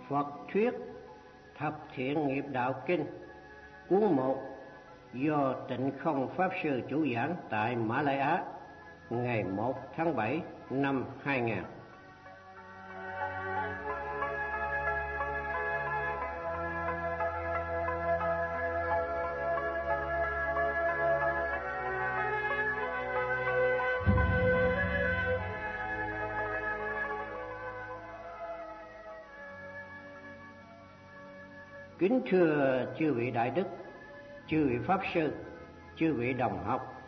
Phật thuyết Thập Thiện Nghiệp Đạo Kinh cuốn 1 do Tịnh Không Pháp Sư chủ giảng tại Mã Lai Á ngày 1 tháng 7 năm 2000. Kính thưa chư vị đại đức, chư vị pháp sư, chư vị đồng học.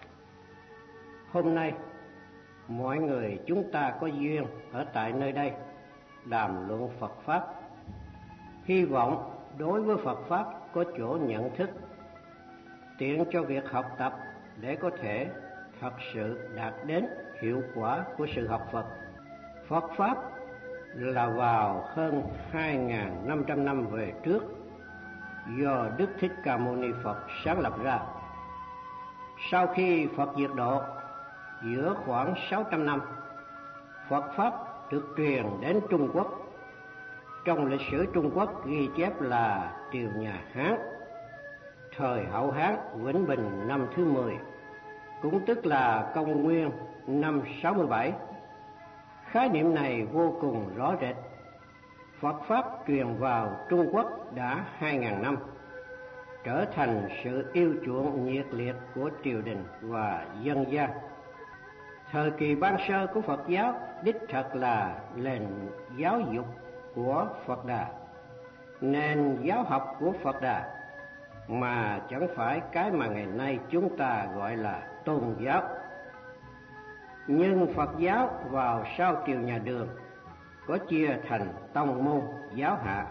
Hôm nay mọi người chúng ta có duyên ở tại nơi đây đàm luận Phật pháp. Hy vọng đối với Phật pháp có chỗ nhận thức, tiện cho việc học tập để có thể thật sự đạt đến hiệu quả của sự học Phật. Phật pháp là vào hơn 2.500 năm về trước do Đức Thích Ca Mâu Ni Phật sáng lập ra. Sau khi Phật diệt độ, giữa khoảng 600 năm, Phật pháp được truyền đến Trung Quốc. Trong lịch sử Trung Quốc ghi chép là triều nhà Hán, thời Hậu Hán Vĩnh Bình năm thứ 10, cũng tức là công nguyên năm 67. Khái niệm này vô cùng rõ rệt. Phật pháp truyền vào Trung Quốc đã 2.000 năm, trở thành sự yêu chuộng nhiệt liệt của triều đình và dân gian. Thời kỳ ban sơ của Phật giáo đích thật là nền giáo dục của Phật Đà, nền giáo học của Phật Đà, mà chẳng phải cái mà ngày nay chúng ta gọi là tôn giáo. Nhưng Phật giáo vào sau triều nhà Đường có chia thành tông môn giáo hạ.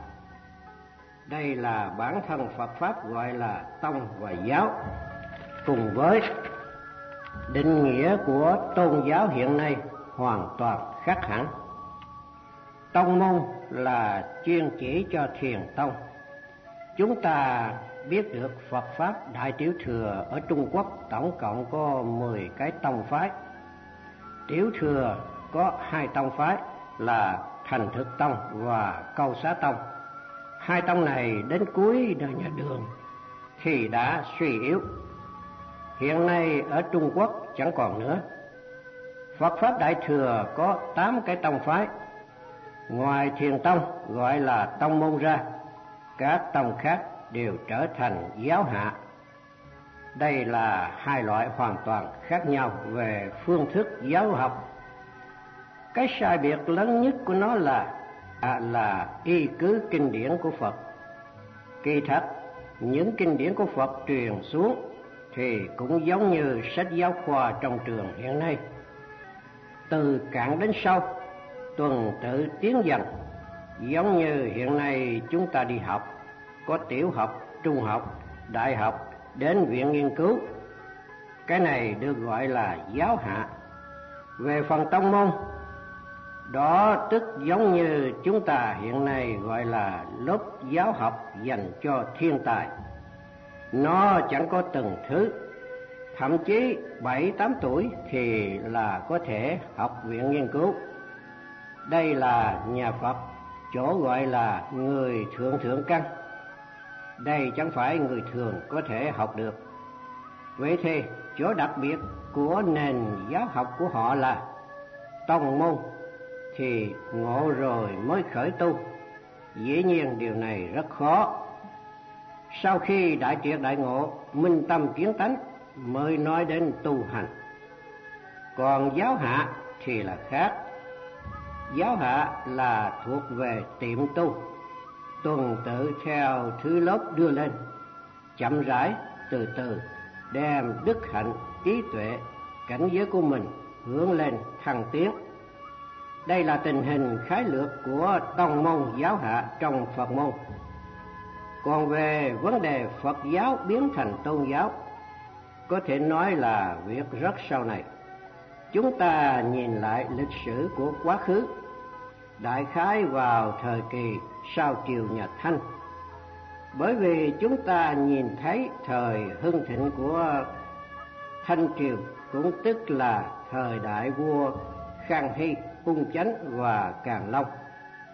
Đây là bản thân Phật pháp gọi là tông và giáo, cùng với định nghĩa của tôn giáo hiện nay hoàn toàn khác hẳn. Tông môn là chuyên chỉ cho thiền tông. Chúng ta biết được Phật pháp Đại Tiểu Thừa ở Trung Quốc tổng cộng có 10 cái tông phái. Tiểu Thừa có 2 tông phái là Thành Thực Tông và Câu Xá Tông. 2 tông này đến cuối đời nhà Đường thì đã suy yếu. Hiện nay ở Trung Quốc chẳng còn nữa. Phật pháp Đại Thừa có 8 cái tông phái. Ngoài Thiền Tông gọi là tông môn ra, các tông khác đều trở thành giáo hạ. Đây là 2 loại hoàn toàn khác nhau về phương thức giáo học. Cái sai biệt lớn nhất của nó là y cứ kinh điển của Phật. Kỳ thật, những kinh điển của Phật truyền xuống thì cũng giống như sách giáo khoa trong trường hiện nay. Từ cạn đến sâu, tuần tự tiến dần, giống như hiện nay chúng ta đi học, có tiểu học, trung học, đại học, đến viện nghiên cứu. Cái này được gọi là giáo hạ. Về phần tông môn, đó tức giống như chúng ta hiện nay gọi là lớp giáo học dành cho thiên tài. Nó chẳng có từng thứ, thậm chí 7-8 tuổi thì là có thể học viện nghiên cứu. Đây là nhà Phật, chỗ gọi là người thượng căn. Đây chẳng phải người thường có thể học được. Vậy thì chỗ đặc biệt của nền giáo học của họ là tông môn thì ngộ rồi mới khởi tu. Dĩ nhiên điều này rất khó. Sau khi đại triệt đại ngộ, minh tâm kiến tánh mới nói đến tu hành. Còn giáo hạ thì là khác. Giáo hạ là thuộc về tiệm tu, tuần tự theo thứ lớp đưa lên, chậm rãi từ từ đem đức hạnh, trí tuệ, cảnh giới của mình hướng lên thăng tiến. Đây là tình hình khái lược của tông môn giáo hạ trong Phật môn. Còn về vấn đề Phật giáo biến thành tôn giáo, có thể nói là việc rất sau này. Chúng ta nhìn lại lịch sử của quá khứ, đại khái vào thời kỳ sau triều nhà Thanh. Bởi vì chúng ta nhìn thấy thời hưng thịnh của Thanh triều, cũng tức là thời đại vua Khang Hy, Ung Chánh và Càn Long.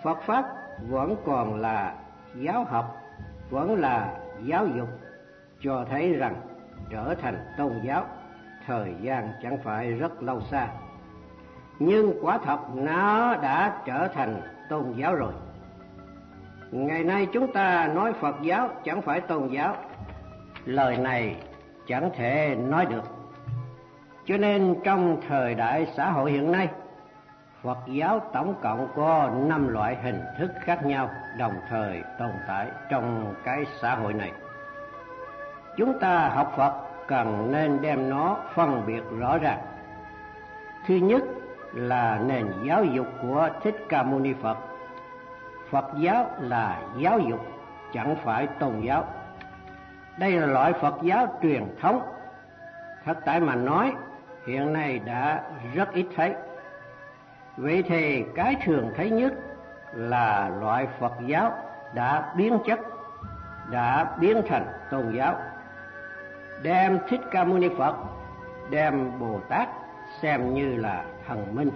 Phật Pháp vẫn còn là giáo học, vẫn là giáo dục, cho thấy rằng trở thành tôn giáo thời gian chẳng phải rất lâu xa. Nhưng quả thật nó đã trở thành tôn giáo rồi. Ngày nay chúng ta nói Phật giáo chẳng phải tôn giáo, lời này chẳng thể nói được. Cho nên trong thời đại xã hội hiện nay, Phật giáo tổng cộng có 5 loại hình thức khác nhau đồng thời tồn tại trong cái xã hội này. Chúng ta học Phật cần nên đem nó phân biệt rõ ràng. Thứ nhất là nền giáo dục của Thích Ca Mâu Ni Phật. Phật giáo là giáo dục, chẳng phải tôn giáo. Đây là loại Phật giáo truyền thống. Thật tại mà nói, hiện nay đã rất ít thấy. Vậy thì cái thường thấy nhất là loại Phật giáo đã biến chất, đã biến thành tôn giáo. Đem Thích Ca Mâu Ni Phật, đem Bồ Tát xem như là thần minh.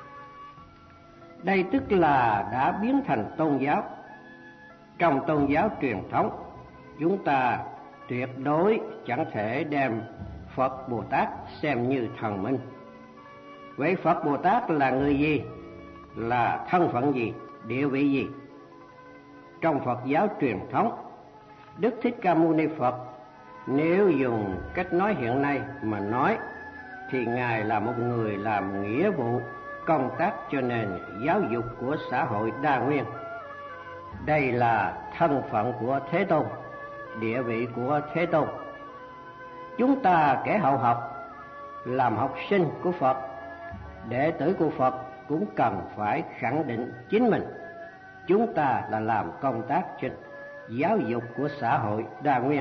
Đây tức là đã biến thành tôn giáo. Trong tôn giáo truyền thống, chúng ta tuyệt đối chẳng thể đem Phật Bồ Tát xem như thần minh. Vậy Phật Bồ Tát là người gì? Là thân phận gì? Địa vị gì? Trong Phật giáo truyền thống, Đức Thích Ca Mâu Ni Phật nếu dùng cách nói hiện nay mà nói thì Ngài là một người làm nghĩa vụ công tác cho nền giáo dục của xã hội đa nguyên. Đây là thân phận của Thế Tôn, địa vị của Thế Tôn. Chúng ta kẻ hậu học, làm học sinh của Phật, đệ tử của Phật cũng cần phải khẳng định chính mình. Chúng ta là làm công tác trên giáo dục của xã hội đa nguyên.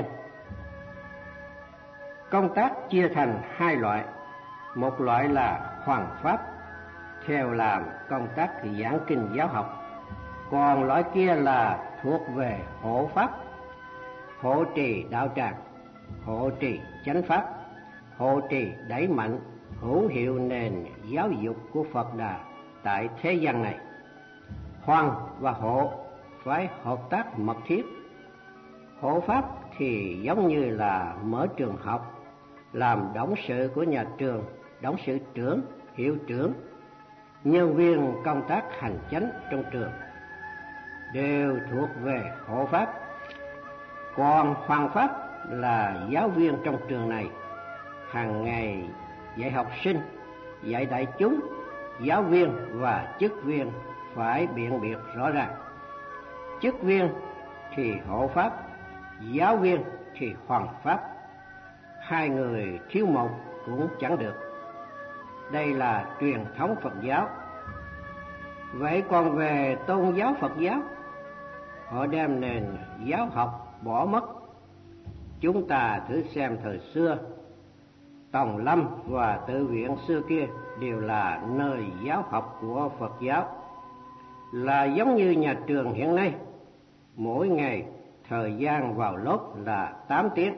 Công tác chia thành 2 loại. Một loại là Hoằng Pháp, theo làm công tác giảng kinh giáo học. Còn loại kia là thuộc về Hộ Pháp, hộ trì đạo tràng, hộ trì chánh Pháp, hộ trì đẩy mạnh hữu hiệu nền giáo dục của Phật Đà tại thế gian này. Hoằng và hộ phải hợp tác mật thiết. Hộ Pháp thì giống như là mở trường học, làm董sự của nhà trường,董sự trưởng, hiệu trưởng, nhân viên công tác hành chánh trong trường đều thuộc về Hộ Pháp. Còn Hoằng Pháp là giáo viên trong trường này, hàng ngày dạy học sinh, dạy đại chúng. Giáo viên và chức viên phải biện biệt rõ ràng. Chức viên thì Hộ Pháp, giáo viên thì Hoằng Pháp. 2 người thiếu một cũng chẳng được. Đây là truyền thống Phật giáo. Vậy còn về tôn giáo Phật giáo, họ đem nền giáo học bỏ mất. Chúng ta thử xem thời xưa, Tòng Lâm và Tự viện xưa kia đều là nơi giáo học của Phật giáo, là giống như nhà trường hiện nay. Mỗi ngày thời gian vào lớp là 8 tiếng.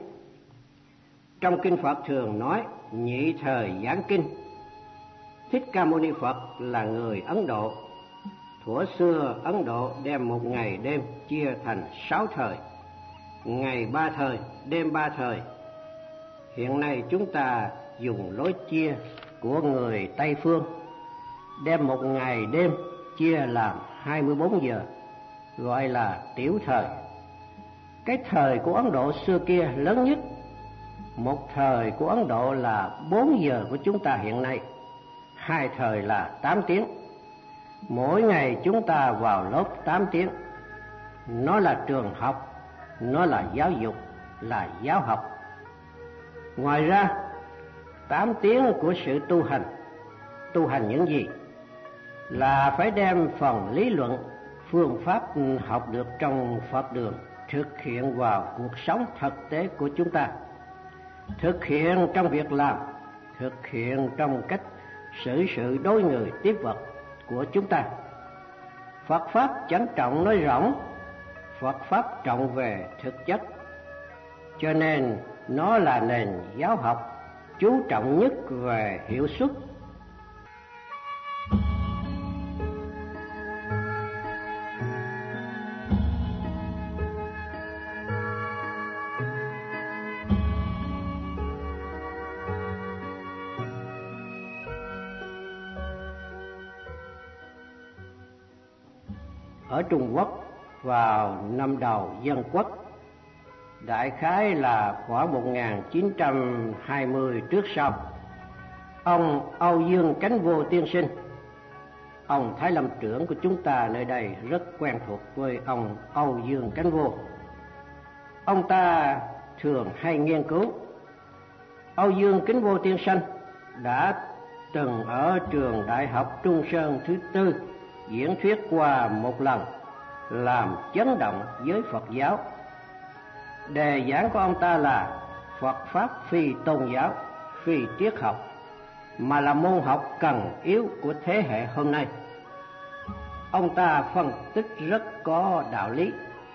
Trong kinh Phật thường nói nhị thời giảng kinh. Thích Ca Mâu Ni Phật là người Ấn Độ. Thuở xưa Ấn Độ đem một ngày đêm chia thành 6 thời, ngày 3 thời, đêm 3 thời. Hiện nay chúng ta dùng lối chia của người Tây Phương, đem một ngày đêm chia làm 24 giờ, gọi là tiểu thời. Cái thời của Ấn Độ xưa kia lớn nhất. Một thời của Ấn Độ là 4 giờ của chúng ta hiện nay, 2 thời là 8 tiếng. Mỗi ngày chúng ta vào lớp 8 tiếng. Nó là trường học, nó là giáo dục, là giáo học. Ngoài ra, 8 tiếng của sự tu hành những gì? Là phải đem phần lý luận, phương pháp học được trong Phật đường thực hiện vào cuộc sống thực tế của chúng ta. Thực hiện trong việc làm, thực hiện trong cách xử sự đối người tiếp vật của chúng ta. Phật Pháp chẳng trọng nói rỗng, Phật Pháp trọng về thực chất. Cho nên nó là nền giáo học chú trọng nhất về hiệu suất. ở Trung Quốc vào năm đầu Dân Quốc, đại khái là khoảng 1920 trước sau. Ông Âu Dương Cánh Vô tiên sinh, ông Thái Lâm trưởng của chúng ta nơi đây rất quen thuộc với ông Âu Dương Cánh Vô. Ông ta thường hay nghiên cứu. Âu Dương Cánh Vô tiên sinh đã từng ở trường Đại học Trung Sơn thứ tư diễn thuyết qua một lần, làm chấn động giới Phật giáo. Đề giảng của ông ta là Phật Pháp phi tôn giáo, phi triết học, mà là môn học cần yếu của thế hệ hôm nay. Ông ta phân tích rất có đạo lý,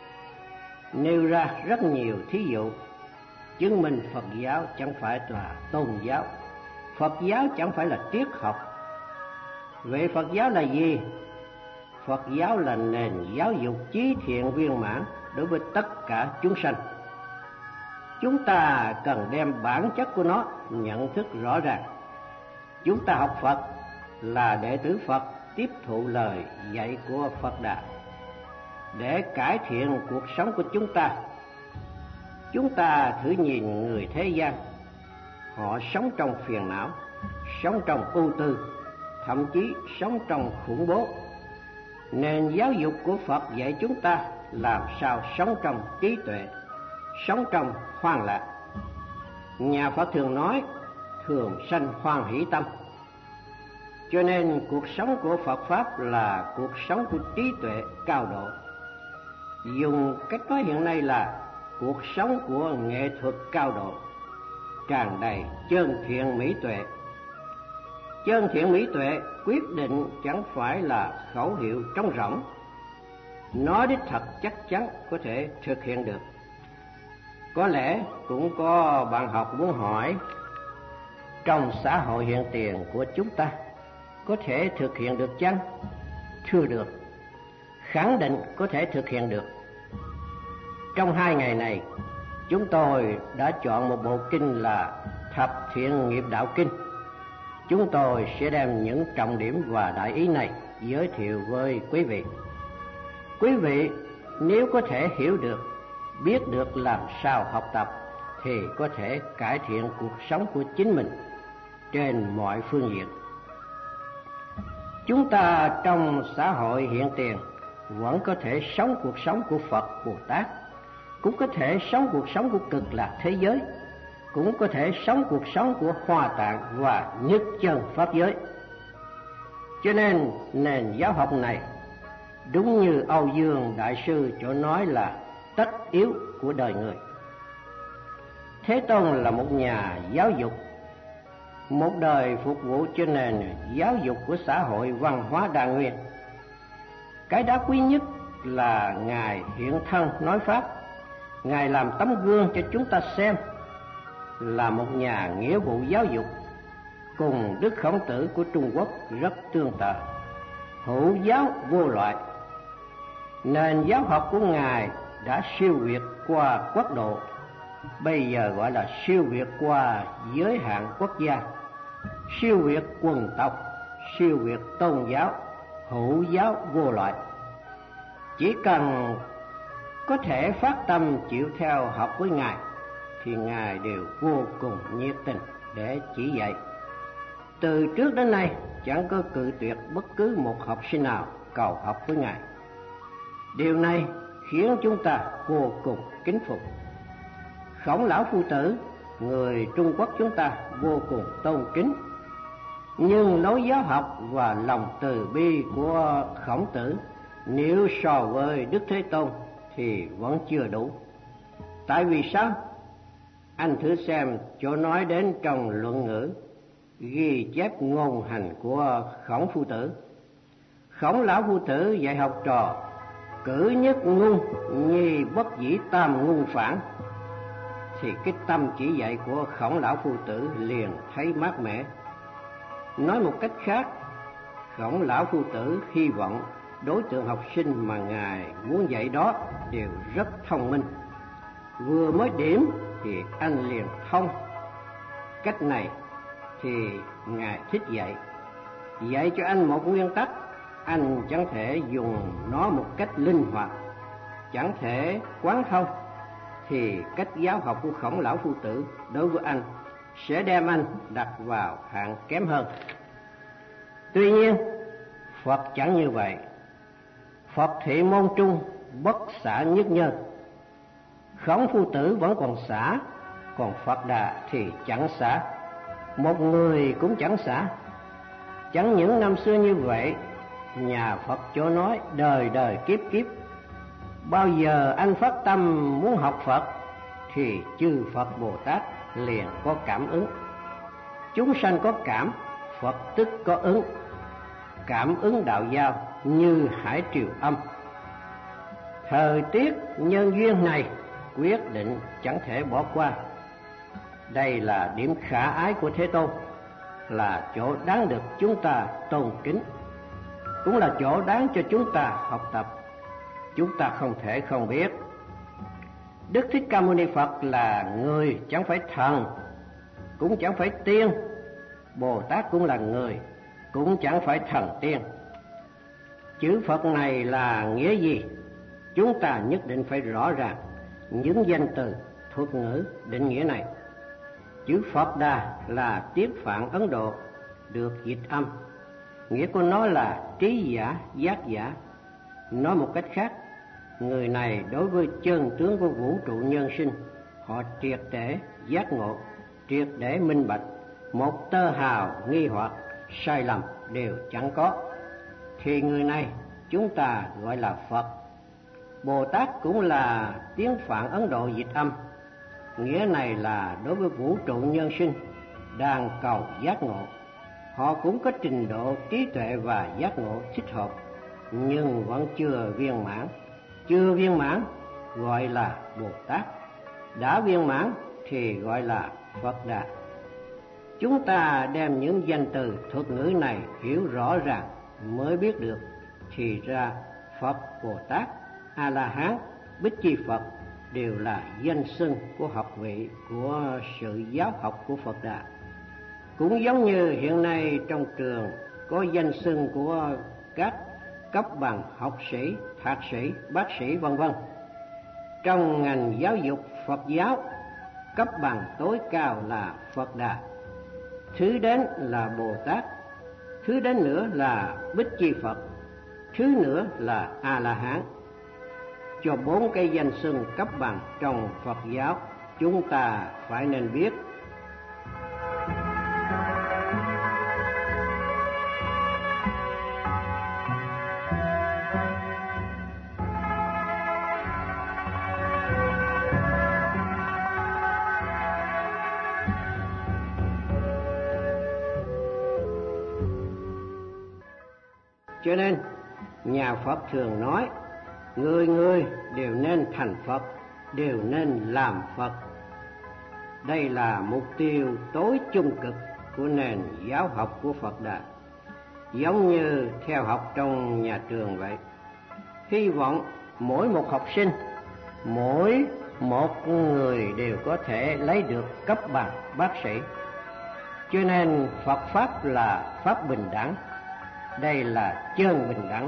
nêu ra rất nhiều thí dụ, chứng minh Phật giáo chẳng phải là tôn giáo, Phật giáo chẳng phải là triết học. Vậy Phật giáo là gì? Phật giáo là nền giáo dục trí thiện viên mãn đối với tất cả chúng sanh. Chúng ta cần đem bản chất của nó nhận thức rõ ràng. Chúng ta học Phật là đệ tử Phật, tiếp thụ lời dạy của Phật Đà để cải thiện cuộc sống của chúng ta. Chúng ta thử nhìn người thế gian, họ sống trong phiền não, sống trong ưu tư, thậm chí sống trong khủng bố. Nền giáo dục của Phật dạy chúng ta làm sao sống trong trí tuệ, sống trong hoan lạc. Nhà Phật thường nói thường sanh hoan hỷ tâm. Cho nên cuộc sống của Phật Pháp là cuộc sống của trí tuệ cao độ. Dùng cách nói hiện nay là cuộc sống của nghệ thuật cao độ, tràn đầy chân thiện mỹ tuệ. Chân thiện mỹ tuệ quyết định chẳng phải là khẩu hiệu trống rỗng, nó đích thật chắc chắn có thể thực hiện được. Có lẽ cũng có bạn học muốn hỏi, trong xã hội hiện tiền của chúng ta có thể thực hiện được chăng? Chưa được, khẳng định có thể thực hiện được. Trong 2 ngày này, chúng tôi đã chọn một bộ kinh là Thập Thiện Nghiệp Đạo Kinh. Chúng tôi sẽ đem những trọng điểm và đại ý này giới thiệu với quý vị. Quý vị nếu có thể hiểu được, biết được làm sao học tập, thì có thể cải thiện cuộc sống của chính mình trên mọi phương diện. Chúng ta trong xã hội hiện tiền vẫn có thể sống cuộc sống của Phật Bồ Tát, cũng có thể sống cuộc sống của cực lạc thế giới, cũng có thể sống cuộc sống của Hoa Tạng và nhất chân Pháp giới. Cho nên nền giáo học này đúng như Âu Dương Đại Sư chỗ nói là tất yếu của đời người. Thế Tôn là một nhà giáo dục, một đời phục vụ cho nền giáo dục của xã hội văn hóa đa nguyên. Cái đáng quý nhất là Ngài hiện thân nói Pháp, Ngài làm tấm gương cho chúng ta xem, là một nhà nghĩa vụ giáo dục, cùng Đức Khổng Tử của Trung Quốc rất tương tự, hữu giáo vô loại. Nền giáo học của Ngài đã siêu việt qua quốc độ, bây giờ gọi là siêu việt qua giới hạn quốc gia, siêu việt quần tộc, siêu việt tôn giáo, hữu giáo vô loại. Chỉ cần có thể phát tâm chịu theo học với Ngài thì Ngài đều vô cùng nhiệt tình để chỉ dạy. Từ trước đến nay chẳng có cự tuyệt bất cứ một học sinh nào cầu học với Ngài. Điều này khiến chúng ta vô cùng kính phục. Khổng Lão Phu Tử, người Trung Quốc chúng ta vô cùng tôn kính, nhưng lối giáo học và lòng từ bi của Khổng Tử nếu so với Đức Thế Tôn thì vẫn chưa đủ. Tại vì sao? Anh thử xem chỗ nói đến trong Luận Ngữ ghi chép ngôn hành của Khổng Phu Tử. Khổng Lão Phu Tử dạy học trò cử nhất ngung nhi bất dĩ tam ngung phản, thì cái tâm chỉ dạy của Khổng Lão Phu Tử liền thấy mát mẻ. Nói một cách khác, Khổng Lão Phu Tử hy vọng đối tượng học sinh mà Ngài muốn dạy đó đều rất thông minh. Vừa mới điểm thì anh liền thông. Cách này thì Ngài thích dạy cho anh một nguyên tắc anh chẳng thể dùng nó một cách linh hoạt, chẳng thể quán thông, thì cách giáo học của Khổng Lão Phu Tử đối với anh sẽ đem anh đặt vào hạng kém hơn. Tuy nhiên, Phật chẳng như vậy. Phật thị môn trung, bất xả nhất nhân. Khổng Phu Tử vẫn còn xả, còn Phật Đà thì chẳng xả. Một người cũng chẳng xả. Chẳng những năm xưa như vậy, nhà Phật chỗ nói đời đời kiếp kiếp. Bao giờ anh phát tâm muốn học Phật, thì chư Phật Bồ Tát liền có cảm ứng. Chúng sanh có cảm, Phật tức có ứng. Cảm ứng đạo giao như hải triều âm. Thời tiết nhân duyên này quyết định chẳng thể bỏ qua. Đây là điểm khả ái của Thế Tôn, là chỗ đáng được chúng ta tôn kính, cũng là chỗ đáng cho chúng ta học tập. Chúng ta không thể không biết, Đức Thích Ca Mâu Ni Phật là người, chẳng phải thần, cũng chẳng phải tiên. Bồ Tát cũng là người, cũng chẳng phải thần tiên. Chữ Phật này là nghĩa gì? Chúng ta nhất định phải rõ ràng những danh từ, thuật ngữ định nghĩa này. Chữ Phật Đà là tiếng Phạn Ấn Độ, được dịch âm. Nghĩa của nó là trí giả, giác giả. Nói một cách khác, người này đối với chân tướng của vũ trụ nhân sinh, họ triệt để giác ngộ, triệt để minh bạch, một tơ hào nghi hoặc, sai lầm đều chẳng có. Thì người này chúng ta gọi là Phật. Bồ Tát cũng là tiếng Phạn Ấn Độ dịch âm. Nghĩa này là đối với vũ trụ nhân sinh đang cầu giác ngộ. Họ cũng có trình độ trí tuệ và giác ngộ thích hợp, nhưng vẫn chưa viên mãn. Chưa viên mãn gọi là Bồ Tát, đã viên mãn thì gọi là Phật Đà. Chúng ta đem những danh từ thuật ngữ này hiểu rõ ràng mới biết được, thì ra Phật, Bồ Tát, A-la-hán, Bích Chi Phật đều là danh xưng của học vị của sự giáo học của Phật Đà. Cũng giống như hiện nay trong trường có danh xưng của các cấp bằng học sĩ, thạc sĩ, bác sĩ vân vân. Trong ngành giáo dục Phật giáo, cấp bằng tối cao là Phật Đà, thứ đến là Bồ Tát, thứ đến nữa là Bích Chi Phật, thứ nữa là A-la-hán. Cho 4 cái danh xưng cấp bằng trong Phật giáo, chúng ta phải nên biết. Cho nên nhà Phật thường nói, người người đều nên thành Phật, đều nên làm Phật. Đây là mục tiêu tối trung cực của nền giáo học của Phật Đà, giống như theo học trong nhà trường vậy. Hy vọng mỗi một học sinh, mỗi một người đều có thể lấy được cấp bằng bác sĩ. Cho nên Phật Pháp là Pháp bình đẳng, đây là chân bình đẳng.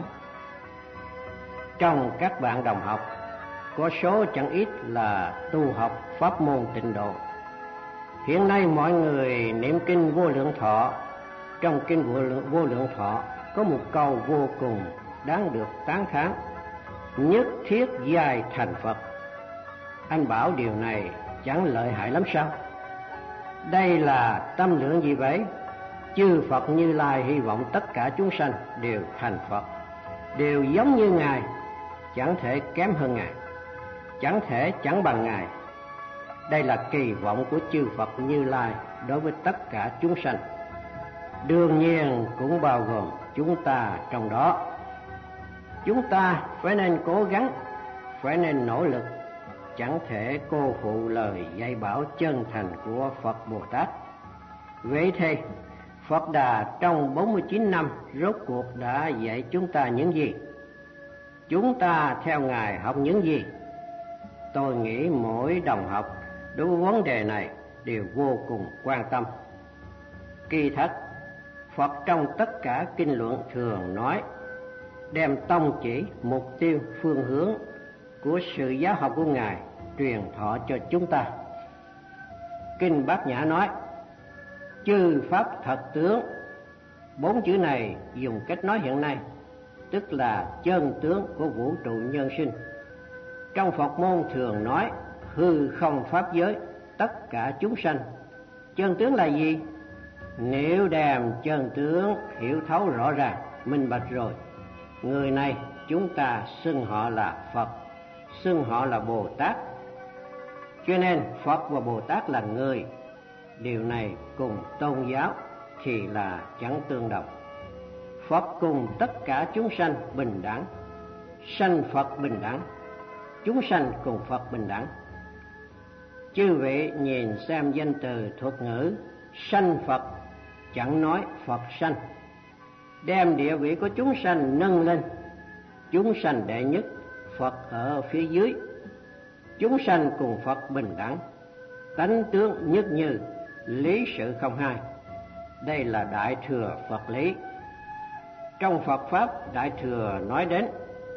Trong các bạn đồng học, có số chẳng ít là tu học pháp môn Tịnh Độ. Hiện nay mọi người niệm kinh Vô Lượng Thọ. Trong kinh Vô Lượng Thọ có một câu vô cùng đáng được tán thán: nhất thiết giai thành Phật. Anh bảo điều này chẳng lợi hại lắm sao? Đây là tâm lượng gì vậy? Chư Phật Như Lai hy vọng tất cả chúng sanh đều thành Phật, đều giống như Ngài, chẳng thể kém hơn Ngài, chẳng thể chẳng bằng Ngài. Đây là kỳ vọng của chư Phật Như Lai đối với tất cả chúng sanh, đương nhiên cũng bao gồm chúng ta trong đó. Chúng ta phải nên cố gắng, phải nên nỗ lực, chẳng thể cô phụ lời dạy bảo chân thành của Phật Bồ Tát. Vậy thì Phật Đà trong 49 năm rốt cuộc đã dạy chúng ta những gì? Chúng ta theo Ngài học những gì? Tôi nghĩ mỗi đồng học đối với vấn đề này đều vô cùng quan tâm. Kỳ thật, Phật trong tất cả kinh luận thường nói đem tông chỉ, mục tiêu, phương hướng của sự giáo học của Ngài truyền thọ cho chúng ta. Kinh Bát Nhã nói: chư pháp thật tướng. 4 chữ này dùng cách nói hiện nay, tức là chân tướng của vũ trụ nhân sinh. Trong Phật môn thường nói hư không pháp giới, tất cả chúng sanh. Chân tướng là gì? Nếu đem chân tướng hiểu thấu rõ ràng, minh bạch rồi, người này chúng ta xưng họ là Phật, xưng họ là Bồ Tát. Cho nên Phật và Bồ Tát là người. Điều này cùng tôn giáo thì là chẳng tương đồng. Phật cùng tất cả chúng sanh bình đẳng, sanh Phật bình đẳng, chúng sanh cùng Phật bình đẳng. Chư vị nhìn xem danh từ thuật ngữ sanh Phật, chẳng nói Phật sanh, đem địa vị của chúng sanh nâng lên. Chúng sanh đệ nhất, Phật ở phía dưới. Chúng sanh cùng Phật bình đẳng, tánh tướng nhất như, lý sự không hai. Đây là Đại Thừa Phật lý. Trong Phật Pháp Đại Thừa nói đến,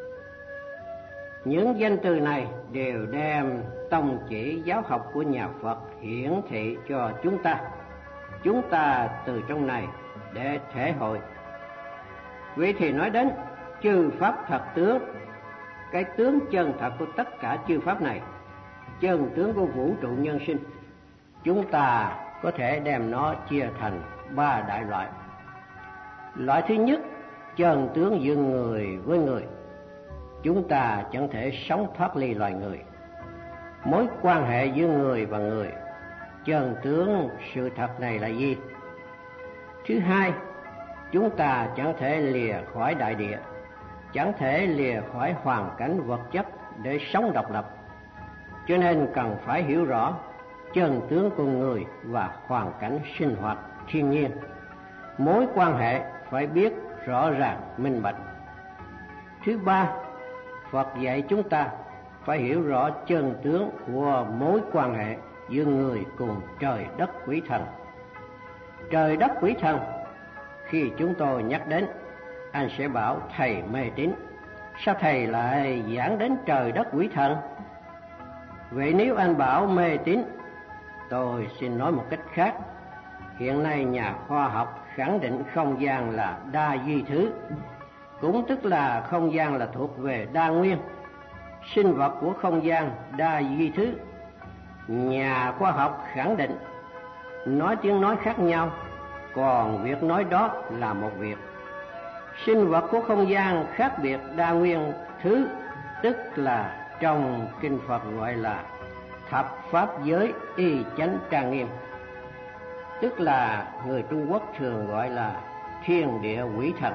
những danh từ này đều đem tông chỉ giáo học của nhà Phật hiển thị cho chúng ta. Chúng ta từ trong này để thể hội. Vậy thì nói đến chư Pháp thật tướng, cái tướng chân thật của tất cả chư Pháp này, chân tướng của vũ trụ nhân sinh. Chúng ta có thể đem nó chia thành 3 đại loại. Loại thứ nhất, chân tướng giữa người với người. Chúng ta chẳng thể sống thoát ly loài người. Mối quan hệ giữa người và người, chân tướng sự thật này là gì? Thứ hai, chúng ta chẳng thể lìa khỏi đại địa, chẳng thể lìa khỏi hoàn cảnh vật chất để sống độc lập. Cho nên cần phải hiểu rõ chân tướng con người và hoàn cảnh sinh hoạt thiên nhiên. Mối quan hệ phải biết rõ ràng minh bạch. Thứ ba, Phật dạy chúng ta phải hiểu rõ chân tướng của mối quan hệ giữa người cùng trời đất quỷ thần. Trời đất quỷ thần, khi chúng tôi nhắc đến, anh sẽ bảo thầy mê tín. Sao thầy lại giảng đến trời đất quỷ thần? Vậy nếu anh bảo mê tín, tôi xin nói một cách khác. Hiện nay nhà khoa học khẳng định không gian là đa duy thứ, cũng tức là không gian là thuộc về đa nguyên. Sinh vật của không gian đa duy thứ. Nhà khoa học khẳng định, nói tiếng nói khác nhau, còn việc nói đó là một việc. Sinh vật của không gian khác biệt đa nguyên thứ, tức là trong kinh Phật gọi là thập pháp giới y chánh trang nghiêm, tức là người Trung Quốc thường gọi là thiên địa quỷ thần.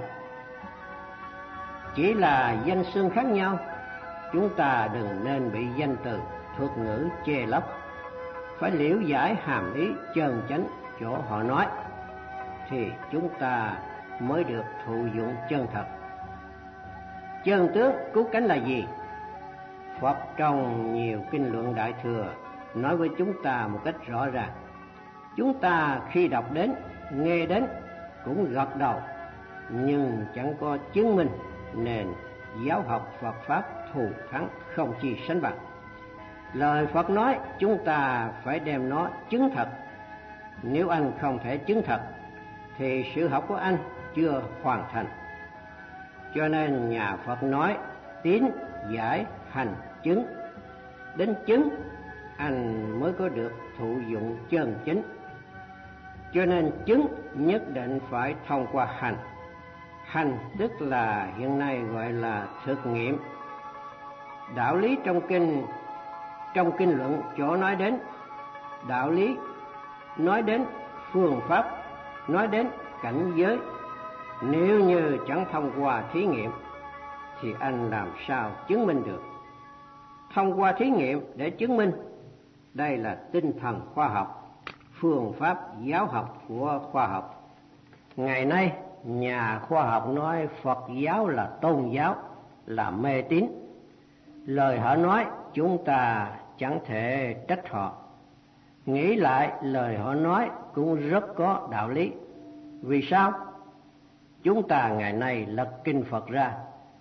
Chỉ là danh xưng khác nhau, chúng ta đừng nên bị danh từ thuật ngữ che lấp, phải liễu giải hàm ý chân chánh chỗ họ nói, thì chúng ta mới được thụ dụng chân thật. Chân tướng cứu cánh là gì? Phật trong nhiều kinh luận Đại Thừa nói với chúng ta một cách rõ ràng. Chúng ta khi đọc đến, nghe đến cũng gật đầu, nhưng chẳng có chứng minh, nên giáo học Phật Pháp thù thắng không chi sánh bằng. Lời Phật nói chúng ta phải đem nó chứng thật. Nếu anh không thể chứng thật, thì sự học của anh chưa hoàn thành. Cho nên nhà Phật nói tín, giải, hành, chứng. Đến chứng, anh mới có được thụ dụng chân chính. Cho nên chứng nhất định phải thông qua hành. Hành tức là hiện nay gọi là thực nghiệm. Đạo lý trong kinh luận chỗ nói đến đạo lý, nói đến phương pháp, nói đến cảnh giới. Nếu như chẳng thông qua thí nghiệm thì anh làm sao chứng minh được? Thông qua thí nghiệm để chứng minh, đây là tinh thần khoa học, phương pháp giáo học của khoa học. Ngày nay nhà khoa học nói Phật giáo là tôn giáo, là mê tín. Lời họ nói chúng ta chẳng thể trách họ. Nghĩ lại lời họ nói cũng rất có đạo lý. Vì sao? Chúng ta ngày nay lật kinh Phật ra,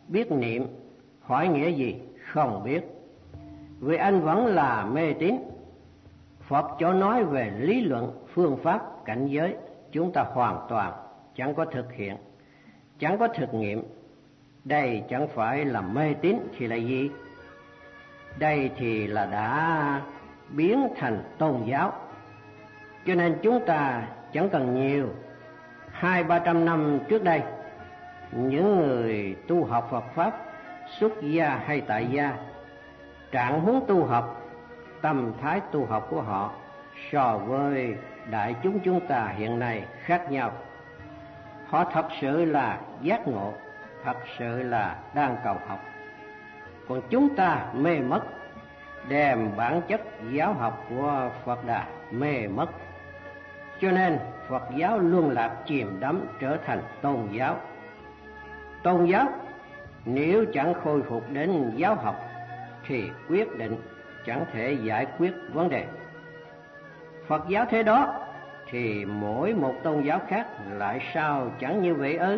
biết niệm, hỏi nghĩa gì không biết. Vì anh vẫn là mê tín. Phật cho nói về lý luận, phương pháp, cảnh giới, chúng ta hoàn toàn chẳng có thực hiện, chẳng có thực nghiệm. Đây chẳng phải là mê tín thì là gì? Đây thì là đã biến thành tôn giáo. Cho nên chúng ta chẳng cần nhiều. 200-300 năm trước đây, những người tu học Phật Pháp, xuất gia hay tại gia, trạng huống tu học, tâm thái tu học của họ so với đại chúng ta hiện nay khác nhau. Họ thật sự là giác ngộ, thật sự là đang cầu học. Còn chúng ta mê mất, đem bản chất giáo học của Phật Đà mê mất. Cho nên Phật giáo luân lạc chìm đắm trở thành tôn giáo. Tôn giáo nếu chẳng khôi phục đến giáo học thì quyết định chẳng thể giải quyết vấn đề. Phật giáo thế đó thì mỗi một tôn giáo khác lại sao chẳng như vậy ư?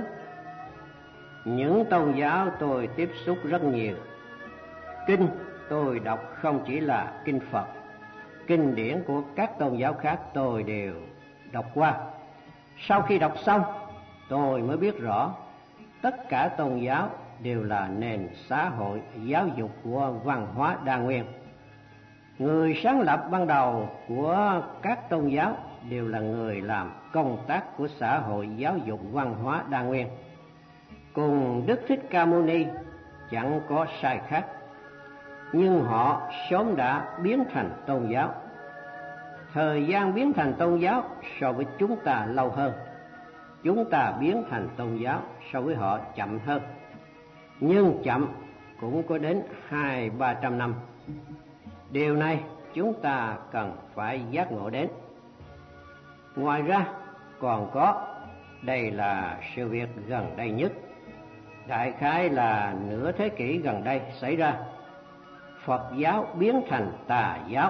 Những tôn giáo tôi tiếp xúc rất nhiều. Kinh tôi đọc không chỉ là kinh Phật, kinh điển của các tôn giáo khác tôi đều đọc qua. Sau khi đọc xong, tôi mới biết rõ tất cả tôn giáo đều là nền xã hội giáo dục của văn hóa đa nguyên. Người sáng lập ban đầu của các tôn giáo đều là người làm công tác của xã hội giáo dục văn hóa đa nguyên. Cùng Đức Thích Ca Mâu Ni chẳng có sai khác, nhưng họ sớm đã biến thành tôn giáo. Thời gian biến thành tôn giáo so với chúng ta lâu hơn. Chúng ta biến thành tôn giáo so với họ chậm hơn. Nhưng chậm cũng có đến 200-300 năm. Điều này chúng ta cần phải giác ngộ đến. Ngoài ra còn có, đây là sự việc gần đây nhất, đại khái là nửa thế kỷ gần đây xảy ra. Phật giáo biến thành tà giáo.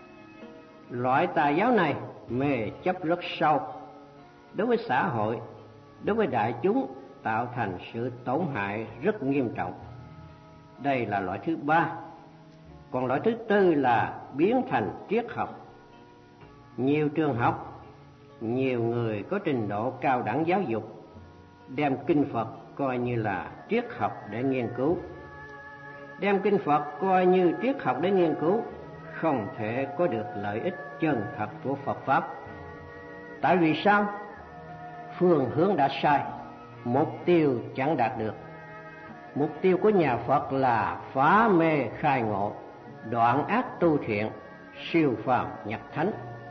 Loại tà giáo này mê chấp rất sâu, đối với xã hội, đối với đại chúng tạo thành sự tổn hại rất nghiêm trọng. Đây là loại thứ ba. Còn loại thứ tư là biến thành triết học. Nhiều trường học, nhiều người có trình độ cao đẳng giáo dục đem kinh Phật coi như là triết học để nghiên cứu. Đem kinh Phật coi như triết học để nghiên cứu không thể có được lợi ích chân thật của Phật Pháp. Tại vì sao? Phương hướng đã sai, mục tiêu chẳng đạt được. Mục tiêu của nhà Phật là phá mê khai ngộ, đoạn ác tu thiện, siêu phàm nhập thánh.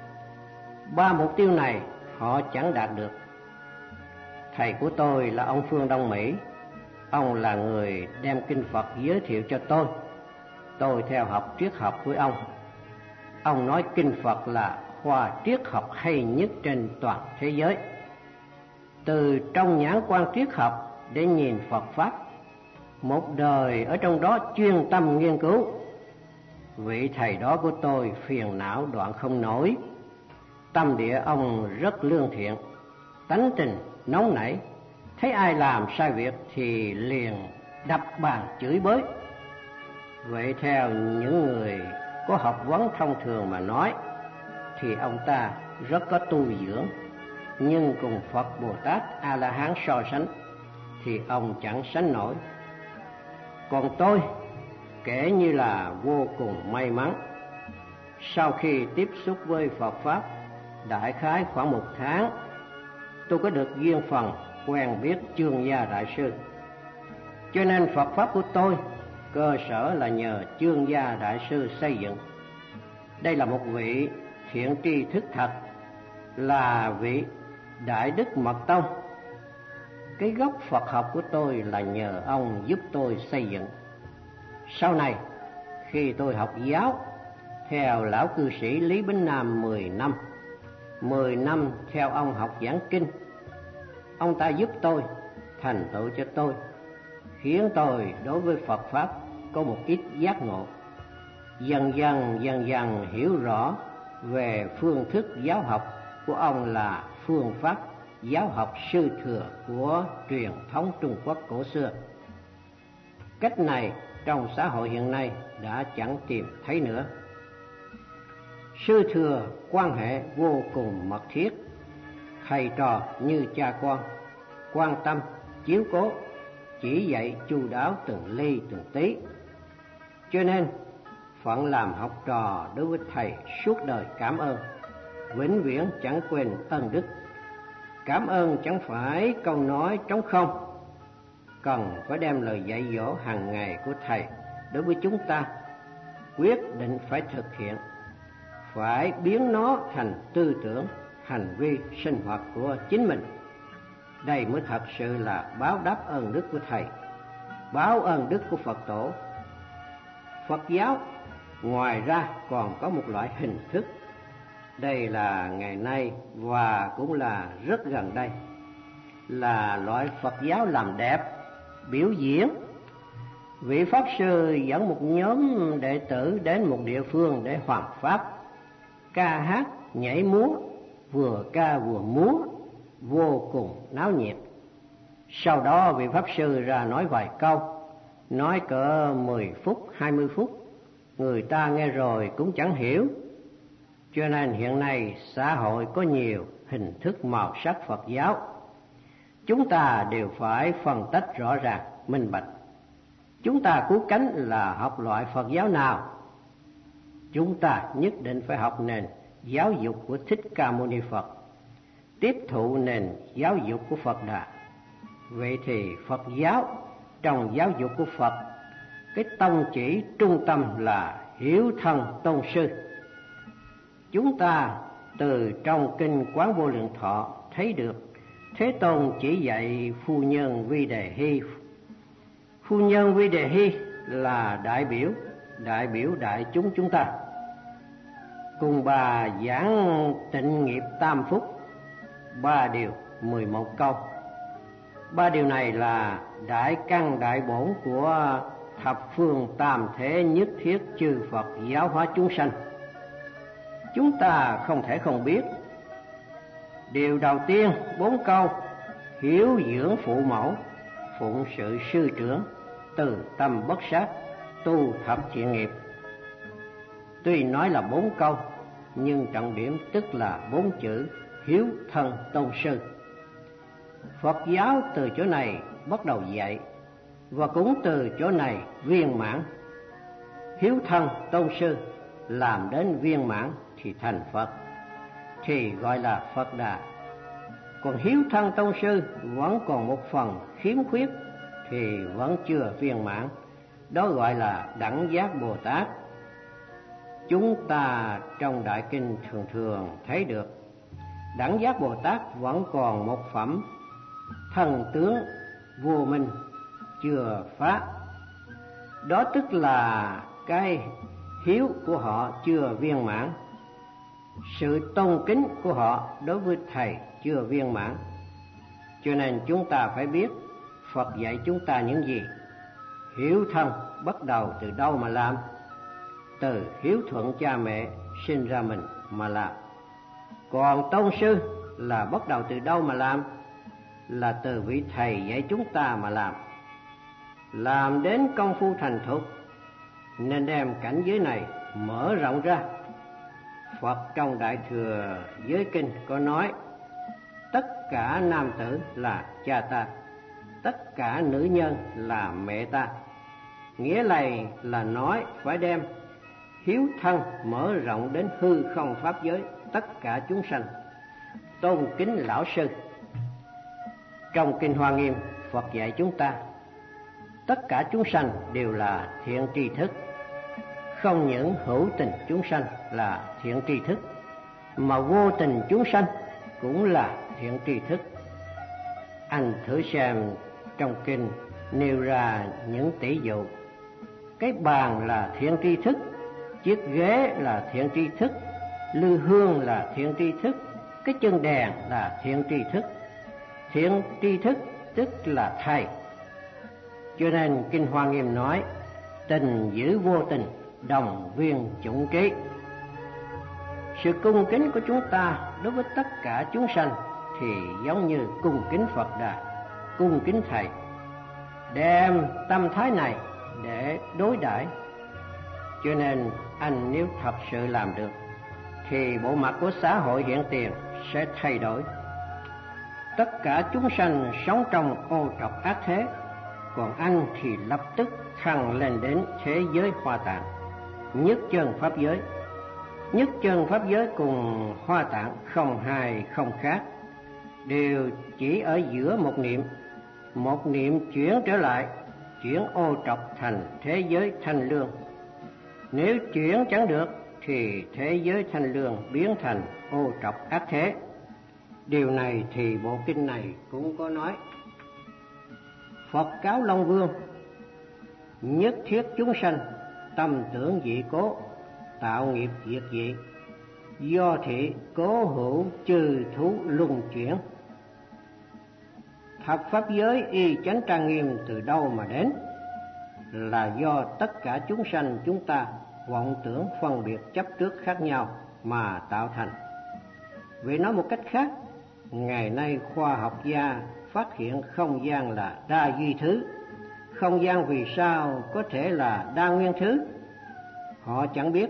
Ba mục tiêu này họ chẳng đạt được. Thầy của tôi là ông Phương Đông Mỹ. Ông là người đem kinh Phật giới thiệu cho tôi. Tôi theo học triết học với ông. Ông nói kinh Phật là khoa triết học hay nhất trên toàn thế giới. Từ trong nhãn quan triết học để nhìn Phật Pháp, một đời ở trong đó chuyên tâm nghiên cứu. Vị thầy đó của tôi phiền não đoạn không nổi. Tâm địa ông rất lương thiện, tánh tình nóng nảy, thấy ai làm sai việc thì liền đập bàn chửi bới. Vậy theo những người có học vấn thông thường mà nói thì ông ta rất có tu dưỡng, nhưng cùng Phật Bồ Tát A La Hán so sánh thì ông chẳng sánh nổi. Còn tôi kể như là vô cùng may mắn. Sau khi tiếp xúc với Phật Pháp đại khái khoảng 1 tháng, tôi có được duyên phần quen biết Chương Gia Đại Sư. Cho nên Phật Pháp của tôi cơ sở là nhờ Chương Gia Đại Sư xây dựng. Đây là một vị thiện tri thức thật, là vị Đại Đức Mật Tông. Cái gốc Phật học của tôi là nhờ ông giúp tôi xây dựng. Sau này khi tôi học giáo theo lão cư sĩ Lý Bính Nam 10 năm theo ông học giảng kinh, ông ta giúp tôi, thành tựu cho tôi, khiến tôi đối với Phật Pháp có một ít giác ngộ. Dần dần hiểu rõ về phương thức giáo học của ông là phương pháp giáo học sư thừa của truyền thống Trung Quốc cổ xưa. Cách này trong xã hội hiện nay đã chẳng tìm thấy nữa. Sư thừa quan hệ vô cùng mật thiết, thầy trò như cha con, quan tâm, chiếu cố, chỉ dạy chu đáo từng ly từng tí. Cho nên phận làm học trò đối với thầy suốt đời cảm ơn, vĩnh viễn chẳng quên ân đức. Cảm ơn chẳng phải câu nói trống không, cần phải đem lời dạy dỗ hàng ngày của thầy đối với chúng ta quyết định phải thực hiện, phải biến nó thành tư tưởng, hành vi, sinh hoạt của chính mình. Đây mới thật sự là báo đáp ơn đức của thầy, báo ơn đức của Phật tổ. Phật giáo ngoài ra còn có một loại hình thức, đây là ngày nay và cũng là rất gần đây, là loại Phật giáo làm đẹp, biểu diễn. Vị Pháp Sư dẫn một nhóm đệ tử đến một địa phương để hoằng pháp, ca hát, nhảy múa, vừa ca vừa múa, vô cùng náo nhiệt. Sau đó vị Pháp Sư ra nói vài câu, nói cỡ 10 phút, 20 phút, người ta nghe rồi cũng chẳng hiểu. Cho nên hiện nay xã hội có nhiều hình thức màu sắc Phật giáo. Chúng ta đều phải phân tách rõ ràng, minh bạch. Chúng ta cứu cánh là học loại Phật giáo nào? Chúng ta nhất định phải học nền giáo dục của Thích Ca Mâu Ni Phật, tiếp thụ nền giáo dục của Phật Đà. Vậy thì Phật giáo, trong giáo dục của Phật, cái tông chỉ trung tâm là hiếu thân tôn sư. Chúng ta từ trong kinh Quán Vô Lượng Thọ thấy được Thế Tôn chỉ dạy phu nhân Vi Đề Hy. Phu nhân Vi Đề Hy là đại biểu đại chúng ta. Cùng bà giảng tịnh nghiệp tam phúc, 3 điều 11 câu. 3 điều này là đại căn đại bổn của thập phương tam thể nhất thiết chư Phật giáo hóa chúng sanh. Chúng ta không thể không biết. Điều đầu tiên 4 câu: hiếu dưỡng phụ mẫu, phụng sự sư trưởng, từ tâm bất sát, tu thập thiện nghiệp. Tuy nói là 4 câu, nhưng trọng điểm tức là 4 chữ hiếu thân tôn sư. Phật giáo từ chỗ này bắt đầu dạy, và cũng từ chỗ này viên mãn. Hiếu thân tôn sư làm đến viên mãn thì thành Phật, thì gọi là Phật Đà. Còn hiếu thân tôn sư vẫn còn một phần khiếm khuyết thì vẫn chưa viên mãn, đó gọi là đẳng giác Bồ Tát. Chúng ta trong Đại Kinh thường thấy được đẳng giác Bồ Tát vẫn còn một phẩm thần tướng vô minh chưa phá. Đó tức là cái hiếu của họ chưa viên mãn, sự tôn kính của họ đối với thầy chưa viên mãn. Cho nên chúng ta phải biết Phật dạy chúng ta những gì. Hiếu thân bắt đầu từ đâu mà làm? Từ hiếu thuận cha mẹ sinh ra mình mà làm. Còn tôn sư là bắt đầu từ đâu mà làm? Là từ vị thầy dạy chúng ta mà làm. Làm đến công phu thành thục nên đem cảnh giới này mở rộng ra. Phật trong Đại Thừa Giới Kinh có nói tất cả nam tử là cha ta, tất cả nữ nhân là mẹ ta. Nghĩa này là nói phải đem hiếu thân mở rộng đến hư không pháp giới, tất cả chúng sanh, tôn kính lão sư. Trong Kinh Hoa Nghiêm, Phật dạy chúng ta tất cả chúng sanh đều là thiện tri thức. Không những hữu tình chúng sanh là thiện tri thức, mà vô tình chúng sanh cũng là thiện tri thức. Anh thử xem trong kinh nêu ra những tỷ dụ. Cái bàn là thiện tri thức, chiếc ghế là thiện tri thức, lư hương là thiện tri thức, cái chân đèn là thiện tri thức. Thiện tri thức tức là thầy. Cho nên Kinh Hoa Nghiêm nói tình giữ vô tình, đồng viên chủng trí. Sự cung kính của chúng ta đối với tất cả chúng sanh thì giống như cung kính Phật Đà, cung kính thầy. đem tâm thái này để đối đãi. Cho nên anh nếu thật sự làm được thì bộ mặt của xã hội hiện tiền sẽ thay đổi. Tất cả chúng sanh sống trong ô trọc ác thế, còn anh thì lập tức thăng lên đến thế giới Hoa Tạng, nhất chân pháp giới. Nhất chân pháp giới cùng Hoa Tạng không hai không khác, đều chỉ ở giữa một niệm chuyển trở lại, chuyển ô trọc thành thế giới thanh lương. Nếu chuyển chẳng được thì thế giới thanh lương biến thành ô trọc ác thế. Điều này thì bộ kinh này cũng có nói. Phật cáo Long Vương: nhất thiết chúng sanh tâm tưởng dị cố, tạo nghiệp diệt dị, do thị cố hữu chư thú luân chuyển. Thập pháp giới y chánh trang nghiêm từ đâu mà đến? Là do tất cả chúng sanh chúng ta vọng tưởng phân biệt chấp trước khác nhau mà tạo thành. Vì nói một cách khác, ngày nay khoa học gia phát hiện không gian là đa duy thứ. Không gian vì sao có thể là đa nguyên thứ? Họ chẳng biết,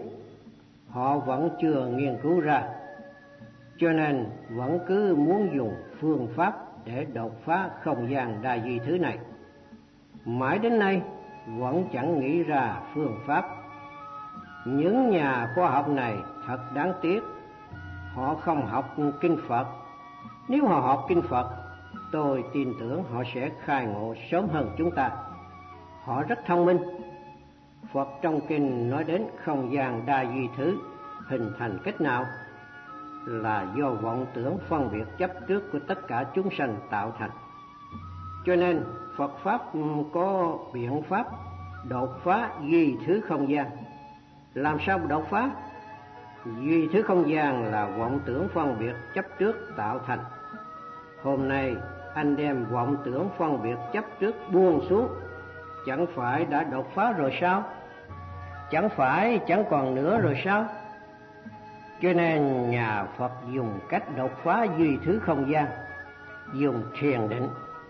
họ vẫn chưa nghiên cứu ra, cho nên vẫn cứ muốn dùng phương pháp để đột phá không gian đa duy thứ này. Mãi đến nay vẫn chẳng nghĩ ra phương pháp. Những nhà khoa học này thật đáng tiếc, họ không học kinh Phật. Nếu họ học kinh Phật, tôi tin tưởng họ sẽ khai ngộ sớm hơn chúng ta. Họ rất thông minh. Phật trong kinh nói đến không gian đa duy thứ hình thành cách nào? Là do vọng tưởng phân biệt chấp trước của tất cả chúng sanh tạo thành. Cho nên Phật Pháp có biện pháp đột phá duy thứ không gian. Làm sao đột phá? Duy thứ không gian là vọng tưởng phân biệt chấp trước tạo thành. Hôm nay anh đem vọng tưởng phân biệt chấp trước buông xuống, chẳng phải đã đột phá rồi sao? Chẳng phải chẳng còn nữa rồi sao? Cho nên nhà Phật dùng cách đột phá duy thứ không gian, dùng thiền định.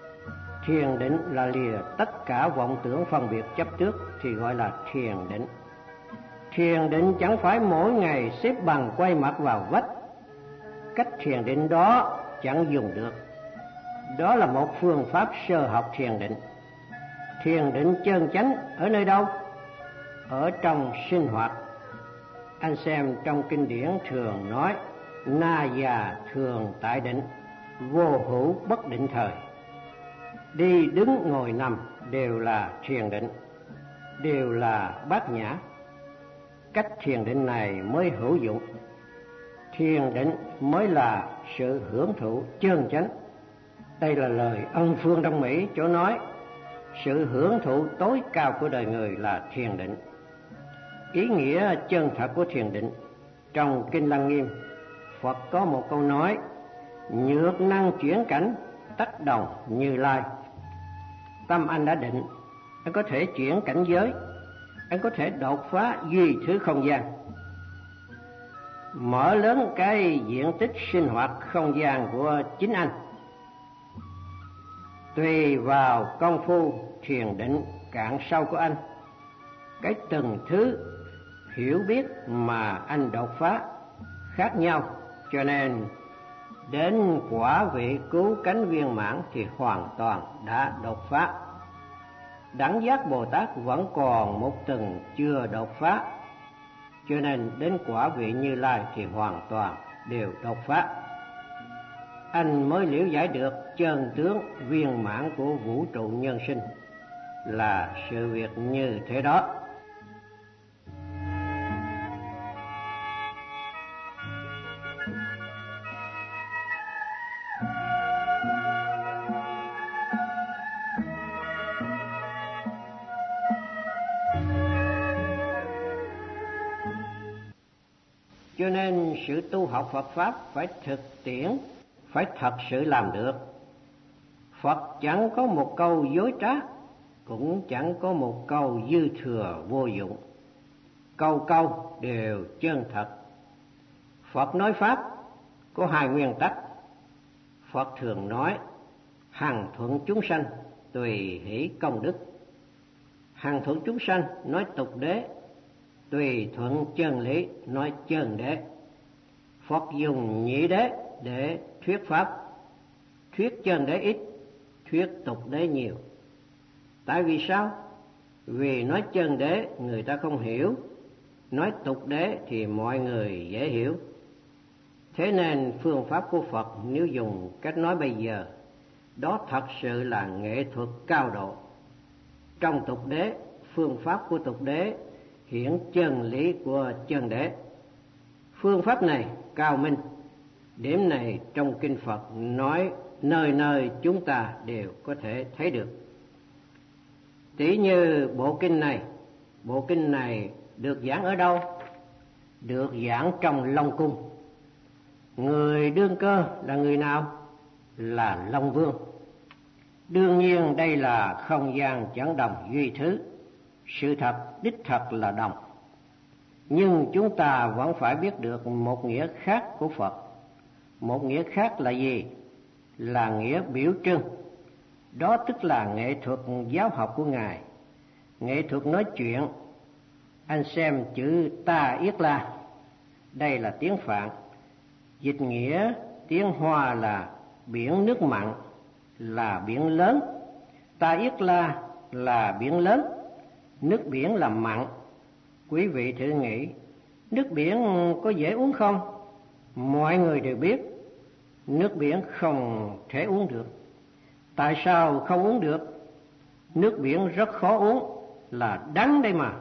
Thiền định là lìa tất cả vọng tưởng phân biệt chấp trước thì gọi là thiền định. Thiền định chẳng phải mỗi ngày xếp bằng quay mặt vào vách. Cách thiền định đó chẳng dùng được. Đó là một phương pháp sơ học thiền định. Thiền định chân chánh ở nơi đâu? Ở trong sinh hoạt. Anh xem trong kinh điển thường nói: na già thường tại định, vô hữu bất định thời. Đi đứng ngồi nằm đều là thiền định, đều là bát nhã. Cách thiền định này mới hữu dụng. Thiền định mới là sự hưởng thụ chân chánh. Đây là lời Ân Phương Đông Mỹ chỗ nói sự hưởng thụ tối cao của đời người là thiền định. Ý nghĩa chân thật của thiền định trong Kinh Lăng Nghiêm, Phật có một câu nói: nhược năng chuyển cảnh, tất đồng Như Lai. Tâm anh đã định, anh có thể chuyển cảnh giới, anh có thể đột phá duy thứ không gian, mở lớn cái diện tích sinh hoạt không gian của chính anh. Tùy vào công phu thiền định cạn sâu của anh, cái từng thứ hiểu biết mà anh đột phá khác nhau, cho nên đến quả vị cứu cánh viên mãn thì hoàn toàn đã đột phá. Đẳng giác Bồ Tát vẫn còn một tầng chưa đột phá, cho nên đến quả vị Như Lai thì hoàn toàn đều đột phá. Anh mới liễu giải được chân tướng viên mãn của vũ trụ nhân sinh là sự việc như thế đó. Cho nên sự tu học Phật Pháp phải thực tiễn, phải thật sự làm được. Phật chẳng có một câu dối trá, cũng chẳng có một câu dư thừa vô dụng. Câu câu đều chân thật. Phật nói Pháp có hai nguyên tắc. Phật thường nói hằng thuận chúng sanh, tùy hỷ công đức. Hằng thuận chúng sanh nói tục đế, tùy thuận chân lý nói chân đế. Phật dùng nhị đế để thuyết pháp, thuyết chân đế ít, thuyết tục đế nhiều. Tại vì sao? Vì nói chân đế người ta không hiểu, nói tục đế thì mọi người dễ hiểu. Thế nên phương pháp của Phật nếu dùng cách nói bây giờ, đó thật sự là nghệ thuật cao độ. Trong tục đế, phương pháp của tục đế hiển chân lý của chân đế. Phương pháp này cao minh, điểm này trong kinh Phật nói nơi nơi chúng ta đều có thể thấy được. Tỷ như bộ kinh này được giảng ở đâu? Được giảng trong Long Cung. Người đương cơ là người nào? Là Long Vương. Đương nhiên đây là không gian chẳng đồng duy thứ, sự thật đích thật là đồng. Nhưng chúng ta vẫn phải biết được một nghĩa khác của Phật. Một nghĩa khác là gì? Là nghĩa biểu trưng. Đó tức là nghệ thuật giáo học của Ngài, nghệ thuật nói chuyện. Anh xem chữ Ta Yết La, đây là tiếng Phạn, dịch nghĩa tiếng Hoa là biển nước mặn, là biển lớn. Ta Yết La là biển lớn, nước biển là mặn. Quý vị thử nghĩ, nước biển có dễ uống không? Mọi người đều biết, nước biển không thể uống được. Tại sao không uống được? Nước biển rất khó uống, là đắng đây mà.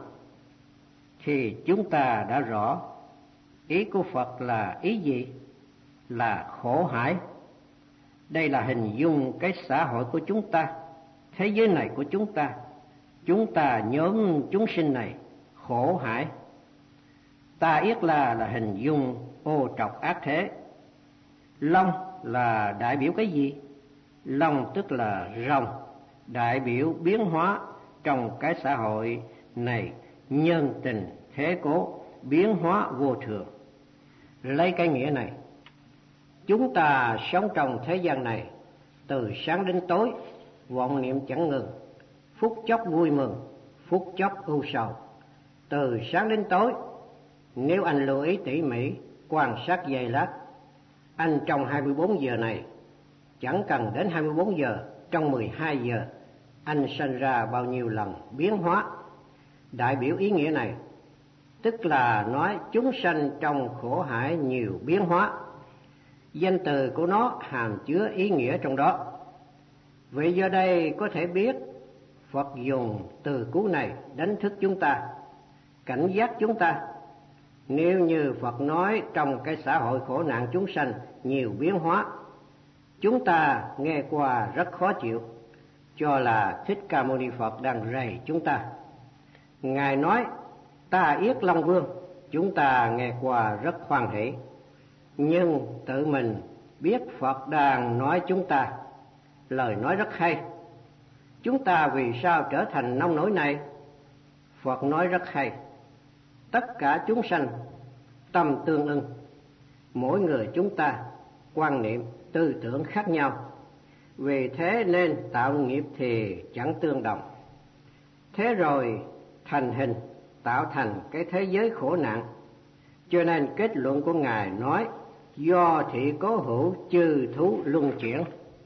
Thì chúng ta đã rõ, ý của Phật là ý gì? Là khổ hải. Đây là hình dung cái xã hội của chúng ta, thế giới này của chúng ta nhóm chúng sinh này khổ hải. Ta Yết là hình dung ô trọc ác thế. Long là đại biểu cái gì? Long tức là rồng, đại biểu biến hóa trong cái xã hội này, nhân tình thế cố, biến hóa vô thường. Lấy cái nghĩa này, chúng ta sống trong thế gian này, từ sáng đến tối, vọng niệm chẳng ngừng, phút chốc vui mừng, phút chốc ưu sầu. Từ sáng đến tối, nếu anh lưu ý tỉ mỉ, quan sát giây lát, anh trong 24 giờ này, chẳng cần đến 24 giờ, trong 12 giờ, anh sanh ra bao nhiêu lần biến hóa. Đại biểu ý nghĩa này, tức là nói chúng sanh trong khổ hải nhiều biến hóa. Danh từ của nó hàm chứa ý nghĩa trong đó. Vậy do đây có thể biết, Phật dùng từ cú này đánh thức chúng ta, cảnh giác chúng ta. Nếu như Phật nói trong cái xã hội khổ nạn chúng sanh nhiều biến hóa, chúng ta nghe qua rất khó chịu, cho là Thích Ca Mâu Ni Phật đang rầy chúng ta. Ngài nói Ta Yết Long Vương, chúng ta nghe qua rất hoan hỷ. Nhưng tự mình biết Phật đang nói chúng ta, lời nói rất hay. Chúng ta vì sao trở thành nông nổi này? Phật nói rất hay. Tất cả chúng sanh tâm tương ưng, mỗi người chúng ta quan niệm tư tưởng khác nhau, vì thế nên tạo nghiệp thì chẳng tương đồng. Thế rồi thành hình, tạo thành cái thế giới khổ nạn. Cho nên kết luận của Ngài nói do thị cố hữu chư thú luân chuyển.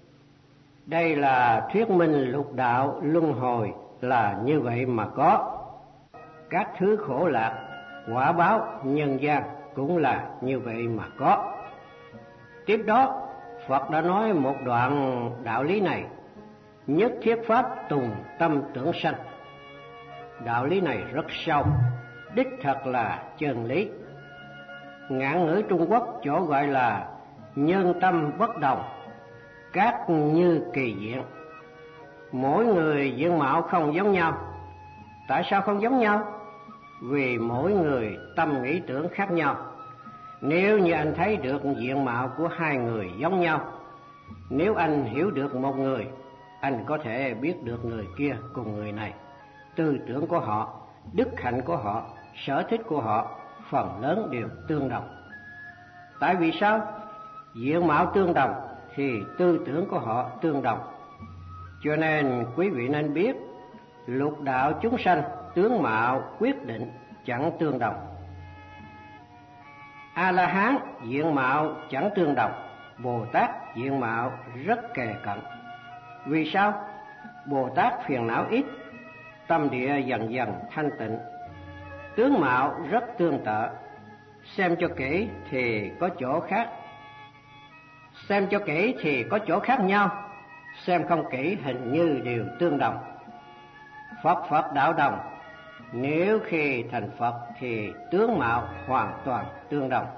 Đây là thuyết minh lục đạo luân hồi là như vậy mà có. Các thứ khổ lạc, quả báo nhân gian cũng là như vậy mà có. Tiếp đó, Phật đã nói một đoạn đạo lý này, nhất thiết pháp tùng tâm tưởng sanh. Đạo lý này rất sâu, đích thật là chân lý. Ngạn ngữ Trung Quốc chỗ gọi là nhân tâm bất đồng, các như kỳ diện. Mỗi người diện mạo không giống nhau. Tại sao không giống nhau? Vì mỗi người tâm nghĩ tưởng khác nhau. Nếu như anh thấy được diện mạo của hai người giống nhau, nếu anh hiểu được một người, anh có thể biết được người kia cùng người này. Tư tưởng của họ, đức hạnh của họ, sở thích của họ phần lớn đều tương đồng. Tại vì sao? Diện mạo tương đồng thì tư tưởng của họ tương đồng. Cho nên quý vị nên biết, lục đạo chúng sanh tướng mạo quyết định chẳng tương đồng. A-la-hán diện mạo chẳng tương đồng, Bồ Tát diện mạo rất kề cận. Vì sao? Bồ Tát phiền não ít, tâm địa dần dần thanh tịnh, tướng mạo rất tương tự. Xem cho kỹ thì có chỗ khác, xem cho kỹ thì có chỗ khác nhau, xem không kỹ hình như đều tương đồng. Phật đạo đồng, nếu khi thành Phật thì tướng mạo hoàn toàn tương đồng.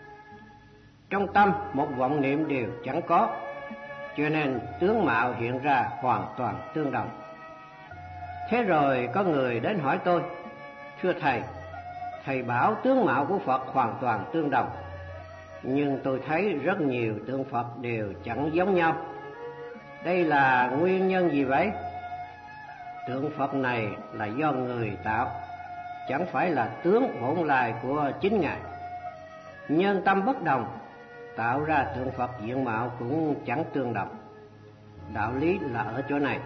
Trong tâm một vọng niệm đều chẳng có, cho nên tướng mạo hiện ra hoàn toàn tương đồng. Thế rồi có người đến hỏi tôi: thưa thầy, thầy bảo tướng mạo của Phật hoàn toàn tương đồng, nhưng tôi thấy rất nhiều tượng Phật đều chẳng giống nhau. Đây là nguyên nhân gì vậy? Tượng Phật này là do người tạo, chẳng phải là tướng bổn lai của chính Ngài. Nhân tâm bất đồng, tạo ra tượng Phật diện mạo cũng chẳng tương đồng. Đạo lý là ở chỗ này.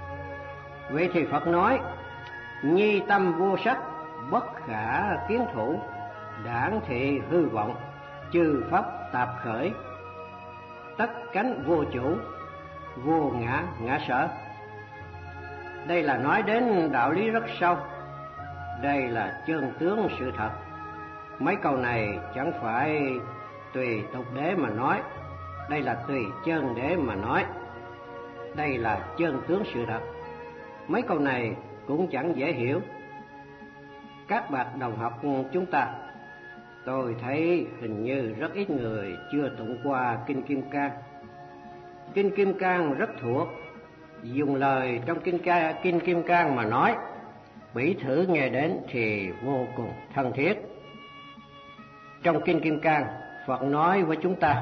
Vậy thì Phật nói: nhi tâm vô sắc, bất khả kiến thủ, đảng thị hư vọng, chư pháp tạp khởi, tất cánh vô chủ, vô ngã ngã sở. Đây là nói đến đạo lý rất sâu. Đây là chân tướng sự thật. Mấy câu này chẳng phải tùy tục đế mà nói, đây là tùy chân đế mà nói. Đây là chân tướng sự thật. Mấy câu này cũng chẳng dễ hiểu. Các bạn đồng học chúng ta, tôi thấy hình như rất ít người chưa tụng qua Kinh Kim Cang. Kinh Kim Cang rất thuộc, dùng lời trong Kinh Kim Cang mà nói, bỉ thử nghe đến thì vô cùng thân thiết. Trong Kinh Kim Cang, Phật nói với chúng ta: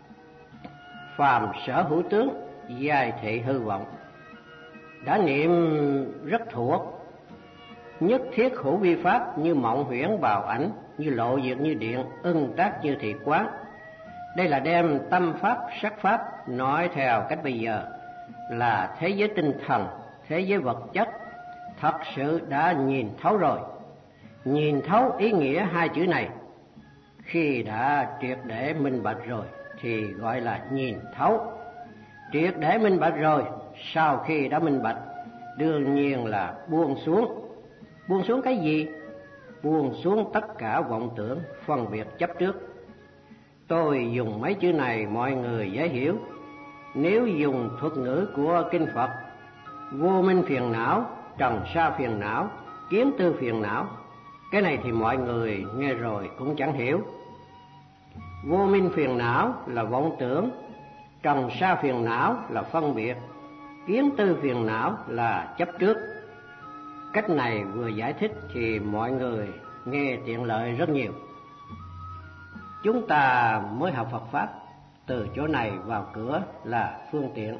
phàm sở hữu tướng, giai thị hư vọng. Đã niệm rất thuộc, nhất thiết hữu vi pháp, như mộng huyễn bào ảnh, như lộ diệt như điện, ưng tác như thị quán. Đây là đem tâm pháp, sắc pháp nói theo cách bây giờ là thế giới tinh thần, thế giới vật chất, thật sự đã nhìn thấu rồi. Nhìn thấu ý nghĩa hai chữ này, khi đã triệt để minh bạch rồi thì gọi là nhìn thấu. Triệt để minh bạch rồi, sau khi đã minh bạch, đương nhiên là buông xuống. Buông xuống cái gì? Buông xuống tất cả vọng tưởng, phân biệt chấp trước. Tôi dùng mấy chữ này mọi người dễ hiểu. Nếu dùng thuật ngữ của Kinh Phật, vô minh phiền não, trần sa phiền não, kiến tư phiền não, cái này thì mọi người nghe rồi cũng chẳng hiểu. Vô minh phiền não là vọng tưởng, trần sa phiền não là phân biệt, kiến tư phiền não là chấp trước. Cách này vừa giải thích thì mọi người nghe tiện lợi rất nhiều. Chúng ta mới học Phật Pháp, từ chỗ này vào cửa là phương tiện.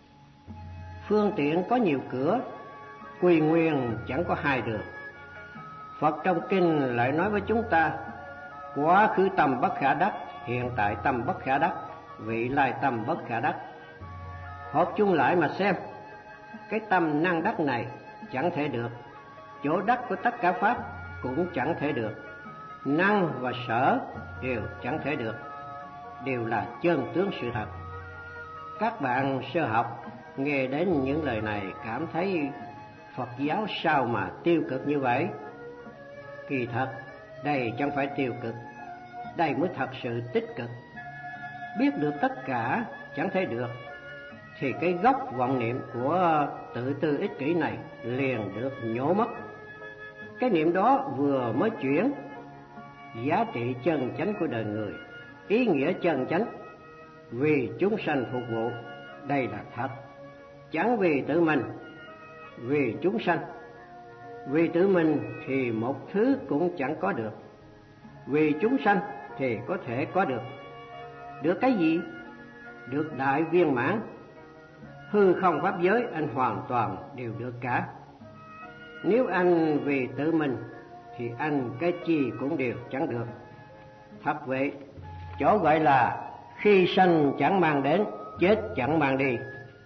Phương tiện có nhiều cửa, quy nguyên chẳng có hai đường. Phật trong kinh lại nói với chúng ta: quá khứ tâm bất khả đắc, hiện tại tâm bất khả đắc, vị lai tâm bất khả đắc. Hợp chung lại mà xem, cái tâm năng đắc này chẳng thể được, chỗ đắc của tất cả pháp cũng chẳng thể được, năng và sở đều chẳng thể được, đều là chân tướng sự thật. Các bạn sơ học nghe đến những lời này cảm thấy Phật giáo sao mà tiêu cực như vậy? Kỳ thật đây chẳng phải tiêu cực, đây mới thật sự tích cực. Biết được tất cả chẳng thể được thì cái gốc vọng niệm của tự tư ích kỷ này liền được nhổ mất. Cái niệm đó vừa mới chuyển, giá trị chân chánh của đời người, ý nghĩa chân chánh, vì chúng sanh phục vụ, đây là thật. Chẳng vì tự mình, vì chúng sanh. Vì tự mình thì một thứ cũng chẳng có được, vì chúng sanh thì có thể có được. Được cái gì? Được đại viên mãn. Hư không pháp giới anh hoàn toàn đều được cả. Nếu anh vì tự mình thì anh cái chi cũng đều chẳng được. Thật vậy, chỗ gọi là khi sanh chẳng mang đến, chết chẳng mang đi.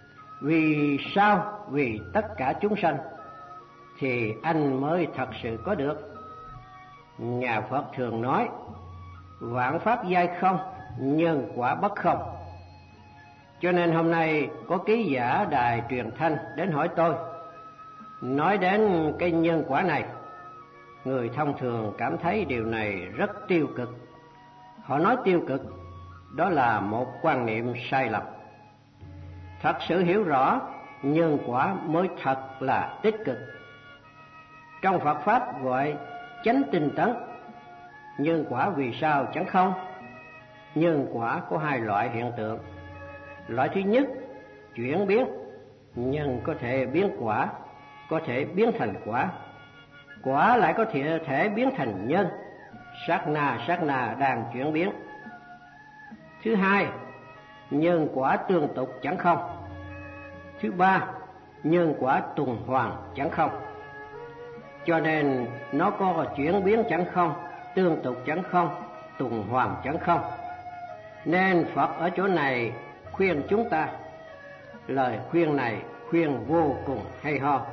Vì sao? Vì tất cả chúng sanh thì anh mới thật sự có được. Nhà Phật thường nói vạn pháp giai không, nhân quả bất không. Cho nên hôm nay có ký giả đài truyền thanh đến hỏi tôi, nói đến cái nhân quả này. Người thông thường cảm thấy điều này rất tiêu cực. Họ nói tiêu cực, đó là một quan niệm sai lầm. Thật sự hiểu rõ nhân quả mới thật là tích cực. Trong Phật Pháp gọi chánh tinh tấn. Nhân quả vì sao chẳng không? Nhân quả có hai loại hiện tượng. Loại thứ nhất, chuyển biến. Nhân có thể biến quả, có thể biến thành quả. Quả lại có thể biến thành nhân. Sát na đang chuyển biến. Thứ hai, nhân quả tương tục chẳng không. Thứ ba, nhân quả tuần hoàn chẳng không. Cho nên nó có chuyển biến chẳng không, tương tục chẳng không, tuần hoàn chẳng không. Nên Phật ở chỗ này khuyên chúng ta, lời khuyên này khuyên vô cùng hay ho.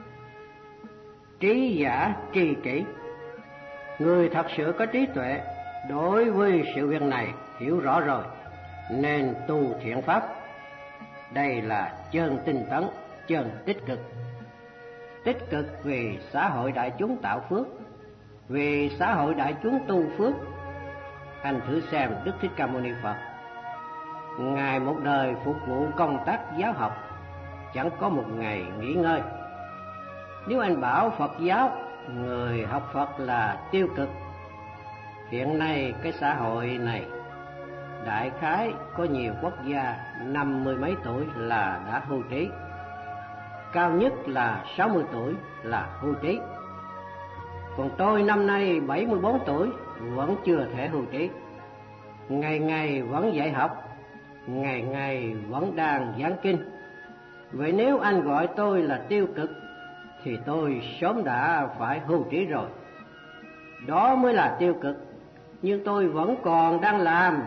Trí giả tri kỷ. Người thật sự có trí tuệ đối với sự việc này hiểu rõ rồi, nên tu thiện pháp. Đây là chân tinh tấn, chân tích cực. Tích cực vì xã hội đại chúng tạo phước, vì xã hội đại chúng tu phước. Anh thử xem Đức Thích Ca Mâu Ni Phật, Ngài một đời phục vụ công tác giáo học, chẳng có một ngày nghỉ ngơi. Nếu anh bảo Phật giáo, người học Phật là tiêu cực, hiện nay cái xã hội này đại khái có nhiều quốc gia 50 mấy tuổi là đã hưu trí, cao nhất là 60 tuổi là hưu trí. Còn tôi năm nay 74 tuổi vẫn chưa thể hưu trí. Ngày ngày vẫn dạy học, ngày ngày vẫn đang giảng kinh. Vậy nếu anh gọi tôi là tiêu cực thì tôi sớm đã phải hưu trí rồi. Đó mới là tiêu cực, nhưng tôi vẫn còn đang làm.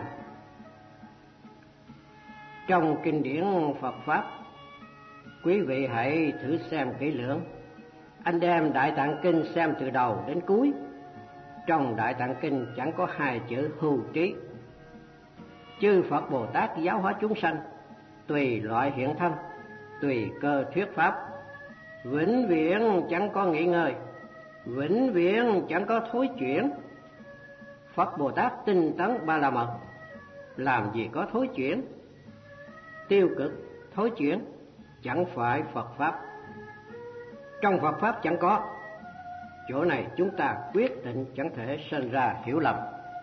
Trong kinh điển Phật Pháp, quý vị hãy thử xem kỹ lưỡng. Anh đem Đại Tạng Kinh xem từ đầu đến cuối. Trong Đại Tạng Kinh chẳng có hai chữ hưu trí. Chư Phật Bồ Tát giáo hóa chúng sanh, tùy loại hiện thân, tùy cơ thuyết pháp, vĩnh viễn chẳng có nghỉ ngơi, vĩnh viễn chẳng có thối chuyển. Phật Bồ Tát tinh tấn Ba La Mật, làm gì có thối chuyển? Tiêu cực, thối chuyển chẳng phải Phật Pháp. Trong Phật Pháp chẳng có. Chỗ này chúng ta quyết định chẳng thể sinh ra hiểu lầm.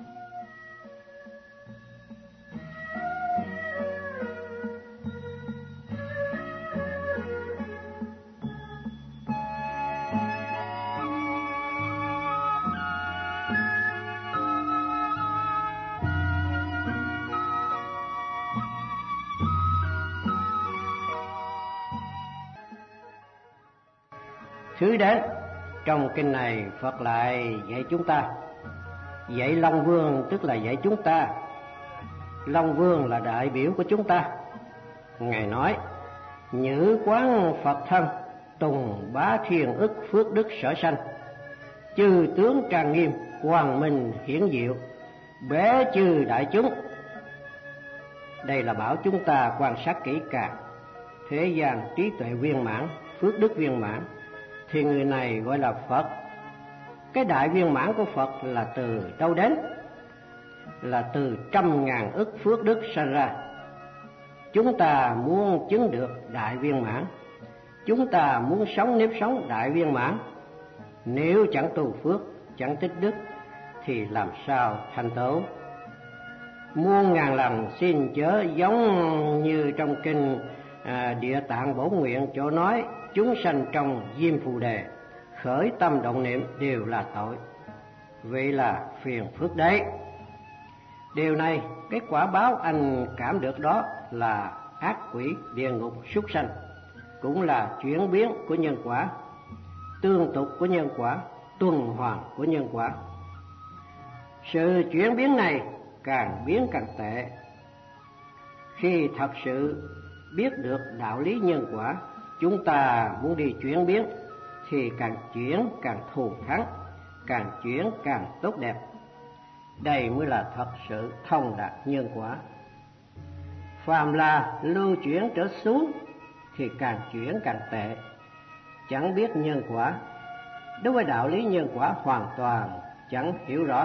Thứ đến, trong kinh này Phật lại dạy chúng ta, dạy Long Vương tức là dạy chúng ta. Long Vương là đại biểu của chúng ta. Ngài nói, nhữ quán Phật thân, tùng bá thiên ức phước đức sở sanh, chư tướng trang nghiêm, quang minh hiển diệu, bế chư đại chúng. Đây là bảo chúng ta quan sát kỹ càng. Thế gian trí tuệ viên mãn, phước đức viên mãn, thì người này gọi là Phật. Cái đại viên mãn của Phật là từ đâu đến? Là từ 100.000 ức phước đức sanh ra. Chúng ta muốn chứng được đại viên mãn, chúng ta muốn sống nếp sống đại viên mãn, nếu chẳng tu phước, chẳng tích đức thì làm sao thành tựu? Muôn ngàn lần xin chớ giống như trong kinh Địa Tạng Bổn Nguyện chỗ nói, chúng sanh trong diêm phù đề khởi tâm động niệm đều là tội. Vậy là phiền phức đấy. Điều này, cái quả báo anh cảm được đó là ác quỷ, địa ngục, súc sanh, cũng là chuyển biến của nhân quả, tương tục của nhân quả, tuần hoàn của nhân quả. Sự chuyển biến này càng biến càng tệ. Khi thật sự biết được đạo lý nhân quả, chúng ta muốn đi chuyển biến thì càng chuyển càng thù thắng, càng chuyển càng tốt đẹp. Đây mới là thật sự thông đạt nhân quả. Phàm là lưu chuyển trở xuống thì càng chuyển càng tệ, chẳng biết nhân quả. Đối với đạo lý nhân quả hoàn toàn chẳng hiểu rõ,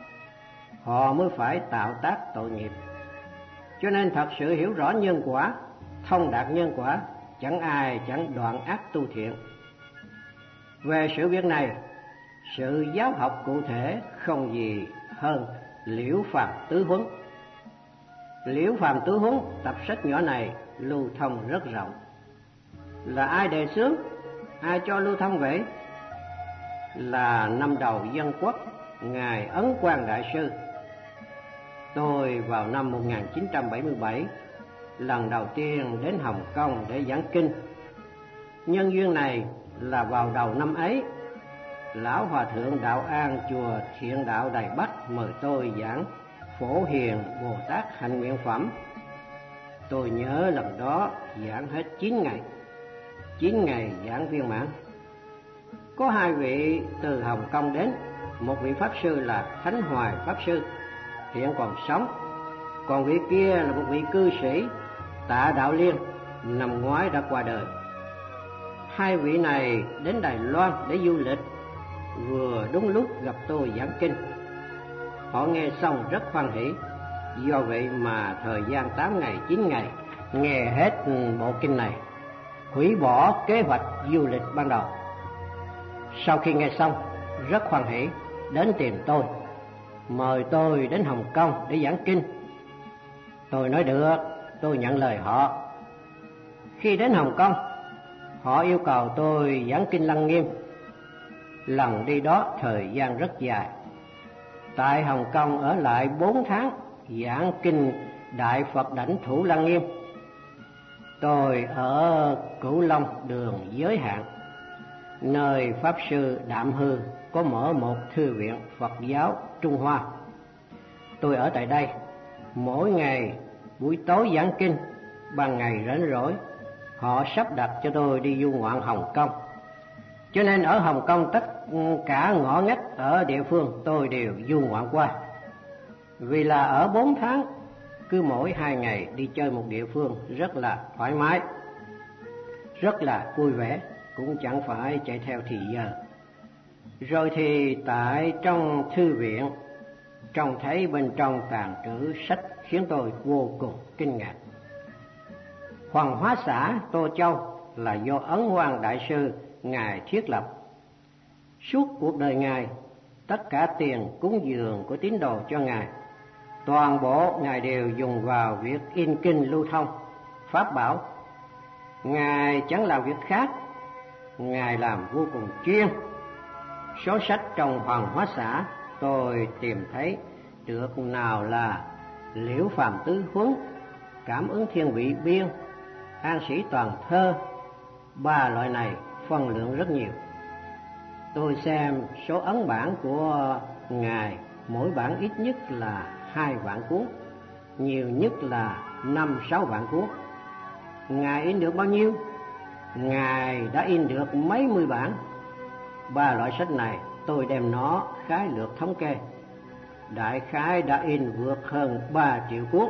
họ mới phải tạo tác tội nghiệp. Cho nên thật sự hiểu rõ nhân quả, thông đạt nhân quả, chẳng ai chẳng đoạn ác tu thiện. Về sự việc này, sự giáo học cụ thể không gì hơn Liễu Phàm Tứ Huấn. Liễu Phàm Tứ Huấn, tập sách nhỏ này lưu thông rất rộng. Là ai đề xướng, ai cho lưu thông vậy? Là năm đầu dân quốc, Ngài Ấn Quang Đại Sư. Tôi vào năm 1977 lần đầu tiên đến Hồng Kông để giảng kinh. Nhân duyên này là vào đầu năm ấy, Lão Hòa Thượng Đạo An chùa Thiện Đạo Đài Bắc mời tôi giảng Phổ Hiền Bồ Tát Hạnh Nguyện Phẩm. Tôi nhớ lần đó giảng hết 9 ngày giảng viên mãn. Có 2 vị từ Hồng Kông đến, một vị Pháp Sư là Thánh Hoài Pháp Sư, hiện còn sống, còn vị kia là một vị cư sĩ Tạ Đạo Liên, năm ngoái đã qua đời. 2 vị này đến Đài Loan để du lịch, vừa đúng lúc gặp tôi giảng kinh. Họ nghe xong rất hoan hỉ, do vậy mà thời gian 8 ngày 9 ngày nghe hết bộ kinh này, hủy bỏ kế hoạch du lịch ban đầu. Sau khi nghe xong rất hoan hỉ, đến tìm tôi, mời tôi đến Hồng Kông để giảng kinh. Tôi nói được, tôi nhận lời họ. Khi đến Hồng Kông, họ yêu cầu tôi giảng kinh Lăng Nghiêm. Lần đi đó thời gian rất dài. Tại Hồng Kông ở lại 4 tháng giảng kinh Đại Phật Đảnh Thủ Lăng Nghiêm. Tôi ở Cửu Long đường Giới Hạn, nơi Pháp Sư Đạm Hư có mở một thư viện Phật giáo Trung Hoa. Tôi ở tại đây, mỗi ngày buổi tối giảng kinh, ban ngày rảnh rỗi họ sắp đặt cho tôi đi du ngoạn Hồng Kông. Cho nên ở Hồng Kông tất cả ngõ ngách ở địa phương tôi đều du ngoạn qua. Vì là ở 4 tháng, cứ mỗi 2 ngày đi chơi một địa phương rất là thoải mái, rất là vui vẻ, cũng chẳng phải chạy theo thì giờ. Rồi thì tại trong thư viện, trông thấy bên trong tàng trữ sách khiến tôi vô cùng kinh ngạc. Hoàng Hóa xã Tô Châu là do Ấn Quang Đại Sư Ngài thiết lập. Suốt cuộc đời Ngài, tất cả tiền cúng dường của tín đồ cho Ngài, toàn bộ Ngài đều dùng vào việc in kinh lưu thông, pháp bảo. Ngài chẳng làm việc khác, Ngài làm vô cùng chuyên. Số sách trong Hoàng Hóa xã tôi tìm thấy được nào là Liễu Phàm Tứ Huấn, Cảm Ứng Thiên Vị Biên, An Sĩ Toàn Thơ. 3 loại này phân lượng rất nhiều. Tôi xem số ấn bản của Ngài, mỗi bản ít nhất là 2 vạn cuốn, nhiều nhất là 5-6 vạn cuốn. Ngài in được bao nhiêu? Ngài đã in được mấy mươi bản. 3 loại sách này tôi đem nó khái lược thống kê, đại khái đã in vượt hơn 3 triệu cuốn.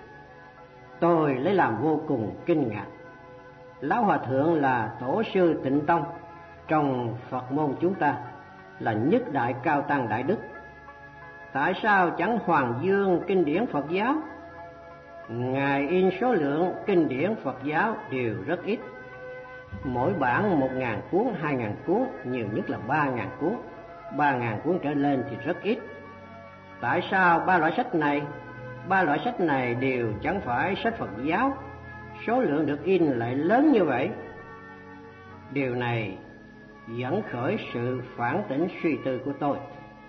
Tôi lấy làm vô cùng kinh ngạc. Lão Hòa Thượng là tổ sư Tịnh Tông trong Phật môn chúng ta, là nhất đại cao tăng đại đức. Tại sao chẳng hoàng dương kinh điển Phật giáo? Ngài in số lượng kinh điển Phật giáo đều rất ít, mỗi bản 1.000 cuốn, 2.000 cuốn, nhiều nhất là 3.000 cuốn. 3.000 cuốn trở lên thì rất ít. Tại sao 3 loại sách này? 3 loại sách này đều chẳng phải sách Phật giáo, số lượng được in lại lớn như vậy. Điều này dẫn khởi sự phản tỉnh suy tư của tôi.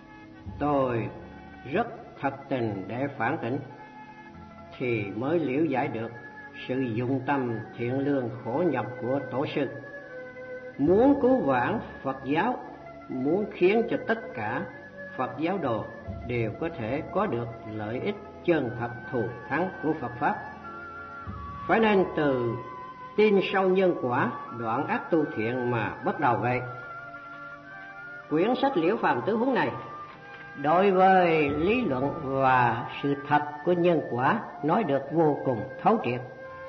Tôi rất thật tình để phản tỉnh, thì mới liễu giải được sự dụng tâm thiện lương khổ nhập của tổ sư. Muốn cứu vãn Phật giáo, muốn khiến cho tất cả Phật giáo đồ đều có thể có được lợi ích chân thật thù thắng của Phật Pháp, Phải nên từ tin sâu nhân quả, đoạn ác tu thiện mà bắt đầu vậy. Quyển sách Liễu Phàm Tứ Huấn này đối với lý luận và sự thật của nhân quả nói được vô cùng thấu triệt.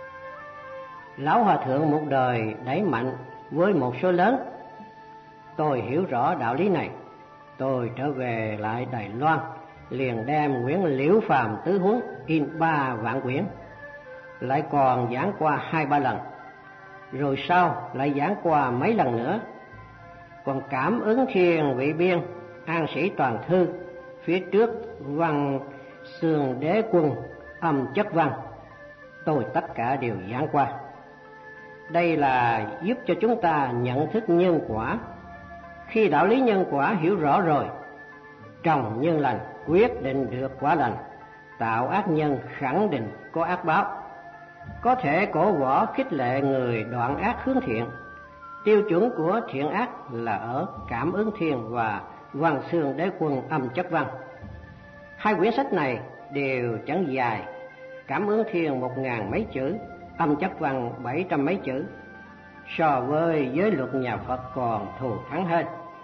Lão Hòa Thượng một đời đẩy mạnh với một số lớn. Tôi hiểu rõ đạo lý này. Tôi trở về lại Đài Loan, liền đem quyển Liễu Phàm Tứ Huấn in 3 vạn quyển, lại còn giảng qua 2-3 lần, rồi sau lại giảng qua mấy lần nữa. Còn Cảm Ứng Thiên Vị Biên, An Sĩ Toàn Thư, phía trước Văn Xương Đế Quân, Âm Chất Văn, tôi tất cả đều giảng qua. Đây là giúp cho chúng ta nhận thức nhân quả. Khi đạo lý nhân quả hiểu rõ rồi, trồng nhân lành quyết định được quả lành, tạo ác nhân khẳng định có ác báo. Có thể cổ võ khích lệ người đoạn ác hướng thiện. Tiêu chuẩn của thiện ác là ở Cảm Ứng Thiên và Văn Xương Đế Quân, Âm Chất Văn. 2 quyển sách này đều chẳng dài. Cảm Ứng Thiên 1000 mấy chữ, Âm Chất Văn 700 mấy chữ. So với giới luật nhà Phật còn thù thắng hơn.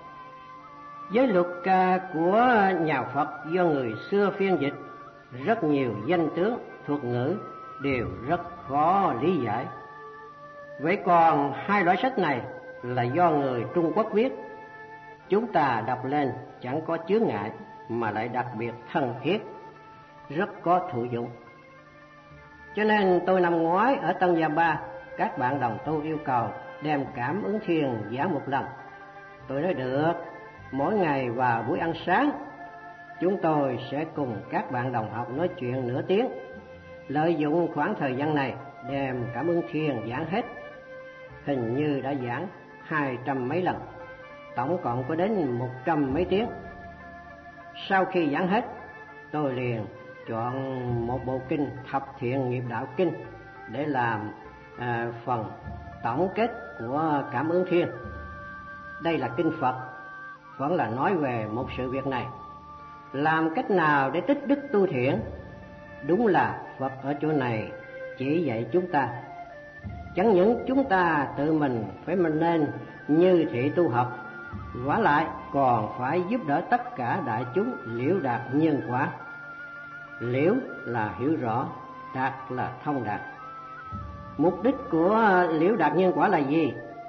Giới luật của nhà Phật do người xưa phiên dịch, rất nhiều danh tướng, thuật ngữ đều rất khó lý giải. Vậy còn 2 loại sách này là do người Trung Quốc viết, chúng ta đọc lên chẳng có chướng ngại mà lại đặc biệt thân thiết, rất có thụ dụng. Cho nên tôi năm ngoái ở Tân Gia Ba, các bạn đồng tu yêu cầu đem Cảm Ứng Thiên giảng một lần. Tôi nói được, mỗi ngày vào buổi ăn sáng, chúng tôi sẽ cùng các bạn đồng học nói chuyện nửa tiếng, lợi dụng khoảng thời gian này đem Cảm Ứng Thiên giảng hết. Hình như đã giảng 200 mấy lần, tổng cộng có đến 100 mấy tiếng. Sau khi giảng hết, tôi liền chọn một bộ kinh Thập Thiện Nghiệp Đạo Kinh để làm phần tổng kết của Cảm Ứng Thiên. Đây là kinh Phật, vẫn là nói về một sự việc này: làm cách nào để tích đức tu thiện. Đúng là Phật ở chỗ này chỉ dạy chúng ta, chẳng những chúng ta tự mình phải nên như thị tu học, vả lại còn phải giúp đỡ tất cả đại chúng liễu đạt nhân quả. Liễu là hiểu rõ, đạt là thông đạt. Mục đích của liễu đạt nhân quả là gì?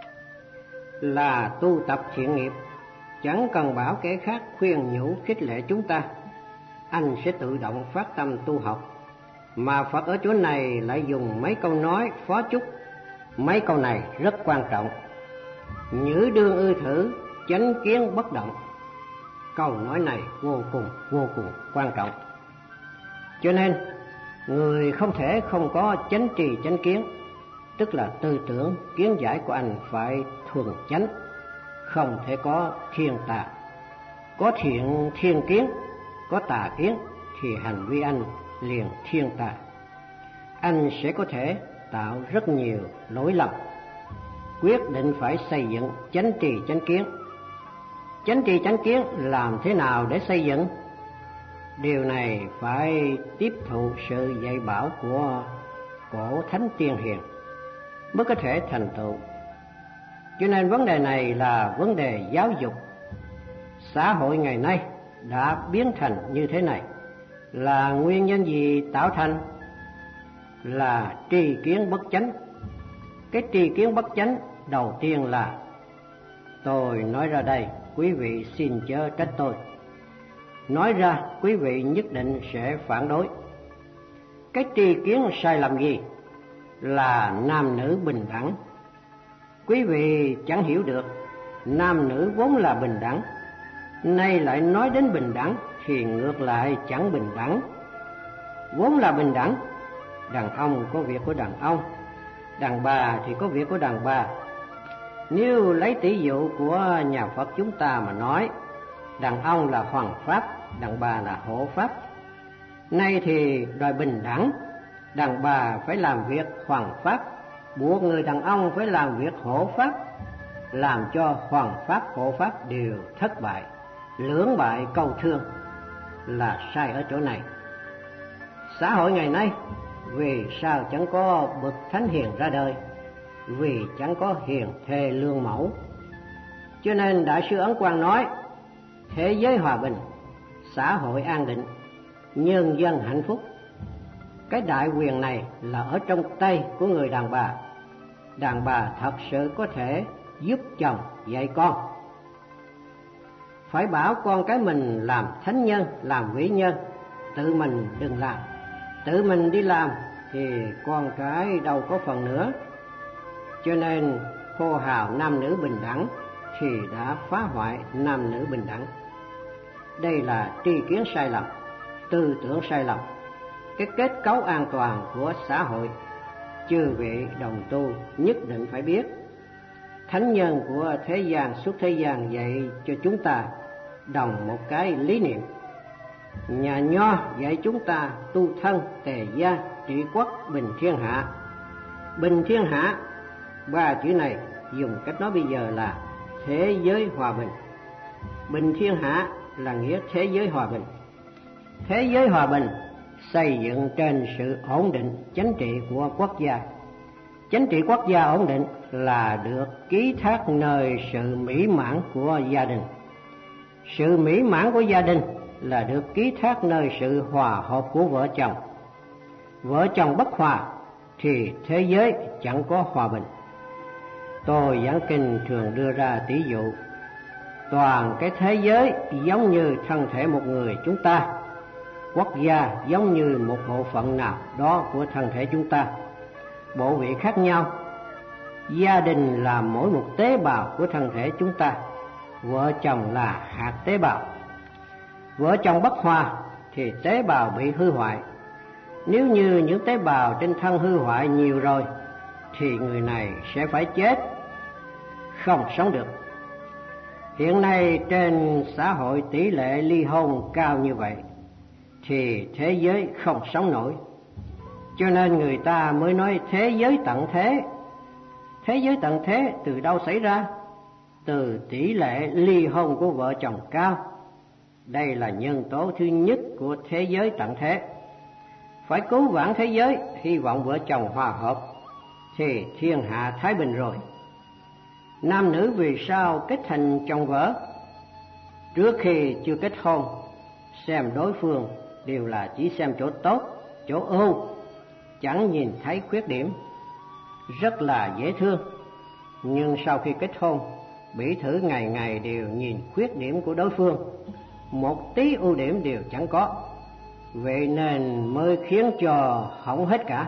Là tu tập thiện nghiệp, chẳng cần bảo kẻ khác khuyên nhủ khích lệ chúng ta, anh sẽ tự động phát tâm tu học. Mà Phật ở chỗ này lại dùng mấy câu nói phó chúc. Mấy câu này rất quan trọng: nhữ đương ư thử, chánh kiến bất động. Câu nói này vô cùng quan trọng. Cho nên người không thể không có chánh trì chánh kiến, tức là tư tưởng kiến giải của anh phải thuần chánh, không thể có thiên tà. Có thiên kiến, có tà kiến thì hành vi anh liền thiên tà. Anh sẽ có thể tạo rất nhiều lỗi lầm. Quyết định phải xây dựng chánh trì chánh kiến. Chánh trì chánh kiến làm thế nào để xây dựng? Điều này phải tiếp thụ sự dạy bảo của cổ thánh tiên hiền mới có thể thành tựu. Cho nên vấn đề này là vấn đề giáo dục. Xã hội ngày nay đã biến thành như thế này là nguyên nhân gì tạo thành? Là tri kiến bất chánh. Cái tri kiến bất chánh đầu tiên là, tôi nói ra đây, quý vị xin chớ trách tôi. Nói ra quý vị nhất định sẽ phản đối. Cái tri kiến sai lầm gì? Là nam nữ bình đẳng. Quý vị chẳng hiểu được, nam nữ vốn là bình đẳng, nay lại nói đến bình đẳng thì ngược lại chẳng bình đẳng. Vốn là bình đẳng, đàn ông có việc của đàn ông, đàn bà thì có việc của đàn bà. Nếu lấy tỷ dụ của nhà Phật chúng ta mà nói, đàn ông là hoàng pháp, đàn bà là hộ pháp. Nay thì đòi bình đẳng, đàn bà phải làm việc hoàng pháp, buộc người đàn ông phải làm việc hộ pháp, làm cho hoàng pháp hộ pháp đều thất bại, lưỡng bại câu thương. Là sai ở chỗ này. Xã hội ngày nay vì sao chẳng có bậc thánh hiền ra đời, vì chẳng có hiền thê lương mẫu. Cho nên Đại sư Ấn Quang nói, thế giới hòa bình, xã hội an định, nhân dân hạnh phúc. Cái đại quyền này là ở trong tay của người đàn bà. Đàn bà thật sự có thể giúp chồng dạy con. Phải bảo con cái mình làm thánh nhân, làm vĩ nhân, tự mình đừng làm. Tự mình đi làm thì con cái đâu có phần nữa. Cho nên hô hào nam nữ bình đẳng thì đã phá hoại nam nữ bình đẳng. Đây là tri kiến sai lầm, tư tưởng sai lầm. Cái kết cấu an toàn của xã hội, chư vị đồng tu nhất định phải biết. Thánh nhân của thế gian suốt thế gian dạy cho chúng ta đồng một cái lý niệm. Nhà Nho dạy chúng ta tu thân, tề gia, trị quốc, bình thiên hạ. Bình thiên hạ, ba chữ này dùng cách nói bây giờ là thế giới hòa bình. Bình thiên hạ là nghĩa thế giới hòa bình. Thế giới hòa bình xây dựng trên sự ổn định chính trị của quốc gia. Chính trị quốc gia ổn định là được ký thác nơi sự mỹ mãn của gia đình. Sự mỹ mãn của gia đình là được ký thác nơi sự hòa hợp của vợ chồng. Vợ chồng bất hòa thì thế giới chẳng có hòa bình. Tôi giảng kinh thường đưa ra tỷ dụ, toàn cái thế giới giống như thân thể một người chúng ta, quốc gia giống như một bộ phận nào đó của thân thể chúng ta, bộ vị khác nhau. Gia đình là mỗi một tế bào của thân thể chúng ta, vợ chồng là hạt tế bào. Vợ chồng bất hòa thì tế bào bị hư hoại. Nếu như những tế bào trên thân hư hoại nhiều rồi thì người này sẽ phải chết, không sống được. Hiện nay trên xã hội tỷ lệ ly hôn cao như vậy thì thế giới không sống nổi. Cho nên người ta mới nói thế giới tận thế. Thế giới tận thế từ đâu xảy ra? Từ tỷ lệ ly hôn của vợ chồng cao. Đây là nhân tố thứ nhất của thế giới tận thế. Phải cứu vãn thế giới, hy vọng vợ chồng hòa hợp thì thiên hạ thái bình rồi. Nam nữ vì sao kết thành chồng vợ? Trước khi chưa kết hôn, xem đối phương đều là chỉ xem chỗ tốt, chỗ ưu, chẳng nhìn thấy khuyết điểm, rất là dễ thương. Nhưng sau khi kết hôn, bỉ thử ngày ngày đều nhìn khuyết điểm của đối phương, một tí ưu điểm đều chẳng có. Vậy nên mới khiến cho hỏng hết cả.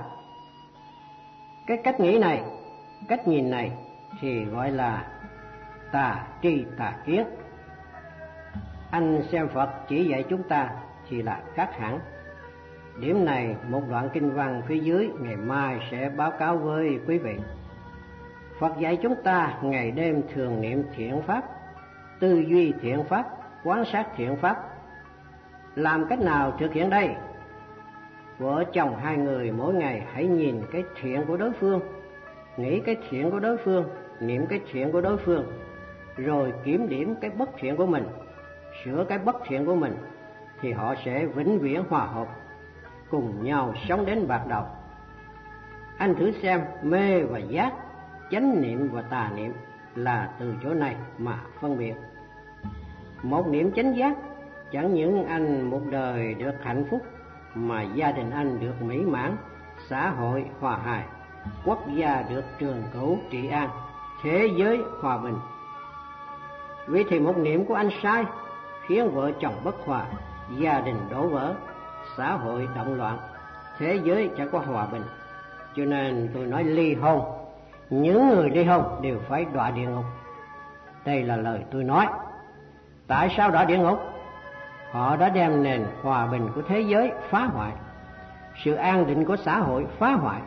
Cái cách nghĩ này, cách nhìn này thì gọi là tà tri tà kiến. Anh xem Phật chỉ dạy chúng ta thì là khác hẳn. Điểm này một đoạn kinh văn phía dưới ngày mai sẽ báo cáo với quý vị. Phật dạy chúng ta ngày đêm thường niệm thiện pháp, tư duy thiện pháp, quan sát thiện pháp. Làm cách nào thực hiện đây? Vợ chồng hai người mỗi ngày hãy nhìn cái thiện của đối phương, nghĩ cái thiện của đối phương, niệm cái thiện của đối phương, rồi kiểm điểm cái bất thiện của mình, sửa cái bất thiện của mình, thì họ sẽ vĩnh viễn hòa hợp, cùng nhau sống đến bạc đầu. Anh thử xem, mê và giác, chánh niệm và tà niệm là từ chỗ này mà phân biệt. Một niệm chánh giác chẳng những anh một đời được hạnh phúc, mà gia đình anh được mỹ mãn, xã hội hòa hài, quốc gia được trường cửu trị an, thế giới hòa bình. Vì thì một niệm của anh sai, khiến vợ chồng bất hòa, gia đình đổ vỡ, xã hội động loạn, thế giới chẳng có hòa bình. Cho nên tôi nói ly hôn, những người ly hôn đều phải đọa địa ngục. Đây là lời tôi nói. Tại sao đọa địa ngục? Họ đã đem nền hòa bình của thế giới phá hoại, sự an định của xã hội phá hoại.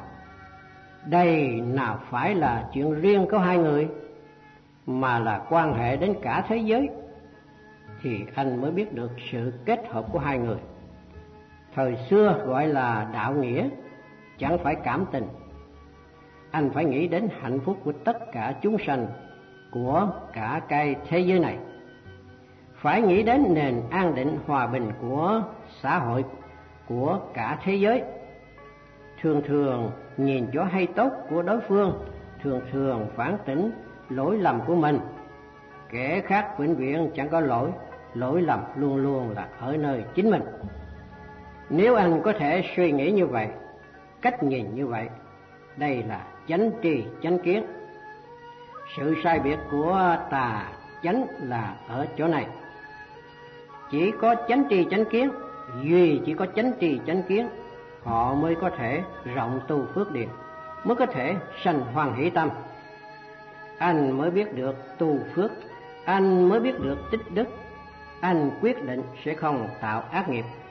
Đây nào phải là chuyện riêng của hai người, mà là quan hệ đến cả thế giới. Thì anh mới biết được sự kết hợp của hai người. Thời xưa gọi là đạo nghĩa, chẳng phải cảm tình. Anh phải nghĩ đến hạnh phúc của tất cả chúng sanh, của cả cái thế giới này. Phải nghĩ đến nền an định hòa bình của xã hội, của cả thế giới. thường thường nhìn chỗ hay tốt của đối phương, thường thường phản tỉnh lỗi lầm của mình. Kẻ khác vĩnh viễn chẳng có lỗi, lỗi lầm luôn luôn là ở nơi chính mình. Nếu anh có thể suy nghĩ như vậy, cách nhìn như vậy, đây là chánh tri chánh kiến. Sự sai biệt của tà chánh là ở chỗ này. Chỉ có chánh tri chánh kiến, duy chỉ có chánh tri chánh kiến, họ mới có thể rộng tu phước điền, mới có thể sanh hoan hỷ tâm. Anh mới biết được tu phước, anh mới biết được tích đức, anh quyết định sẽ không tạo ác nghiệp,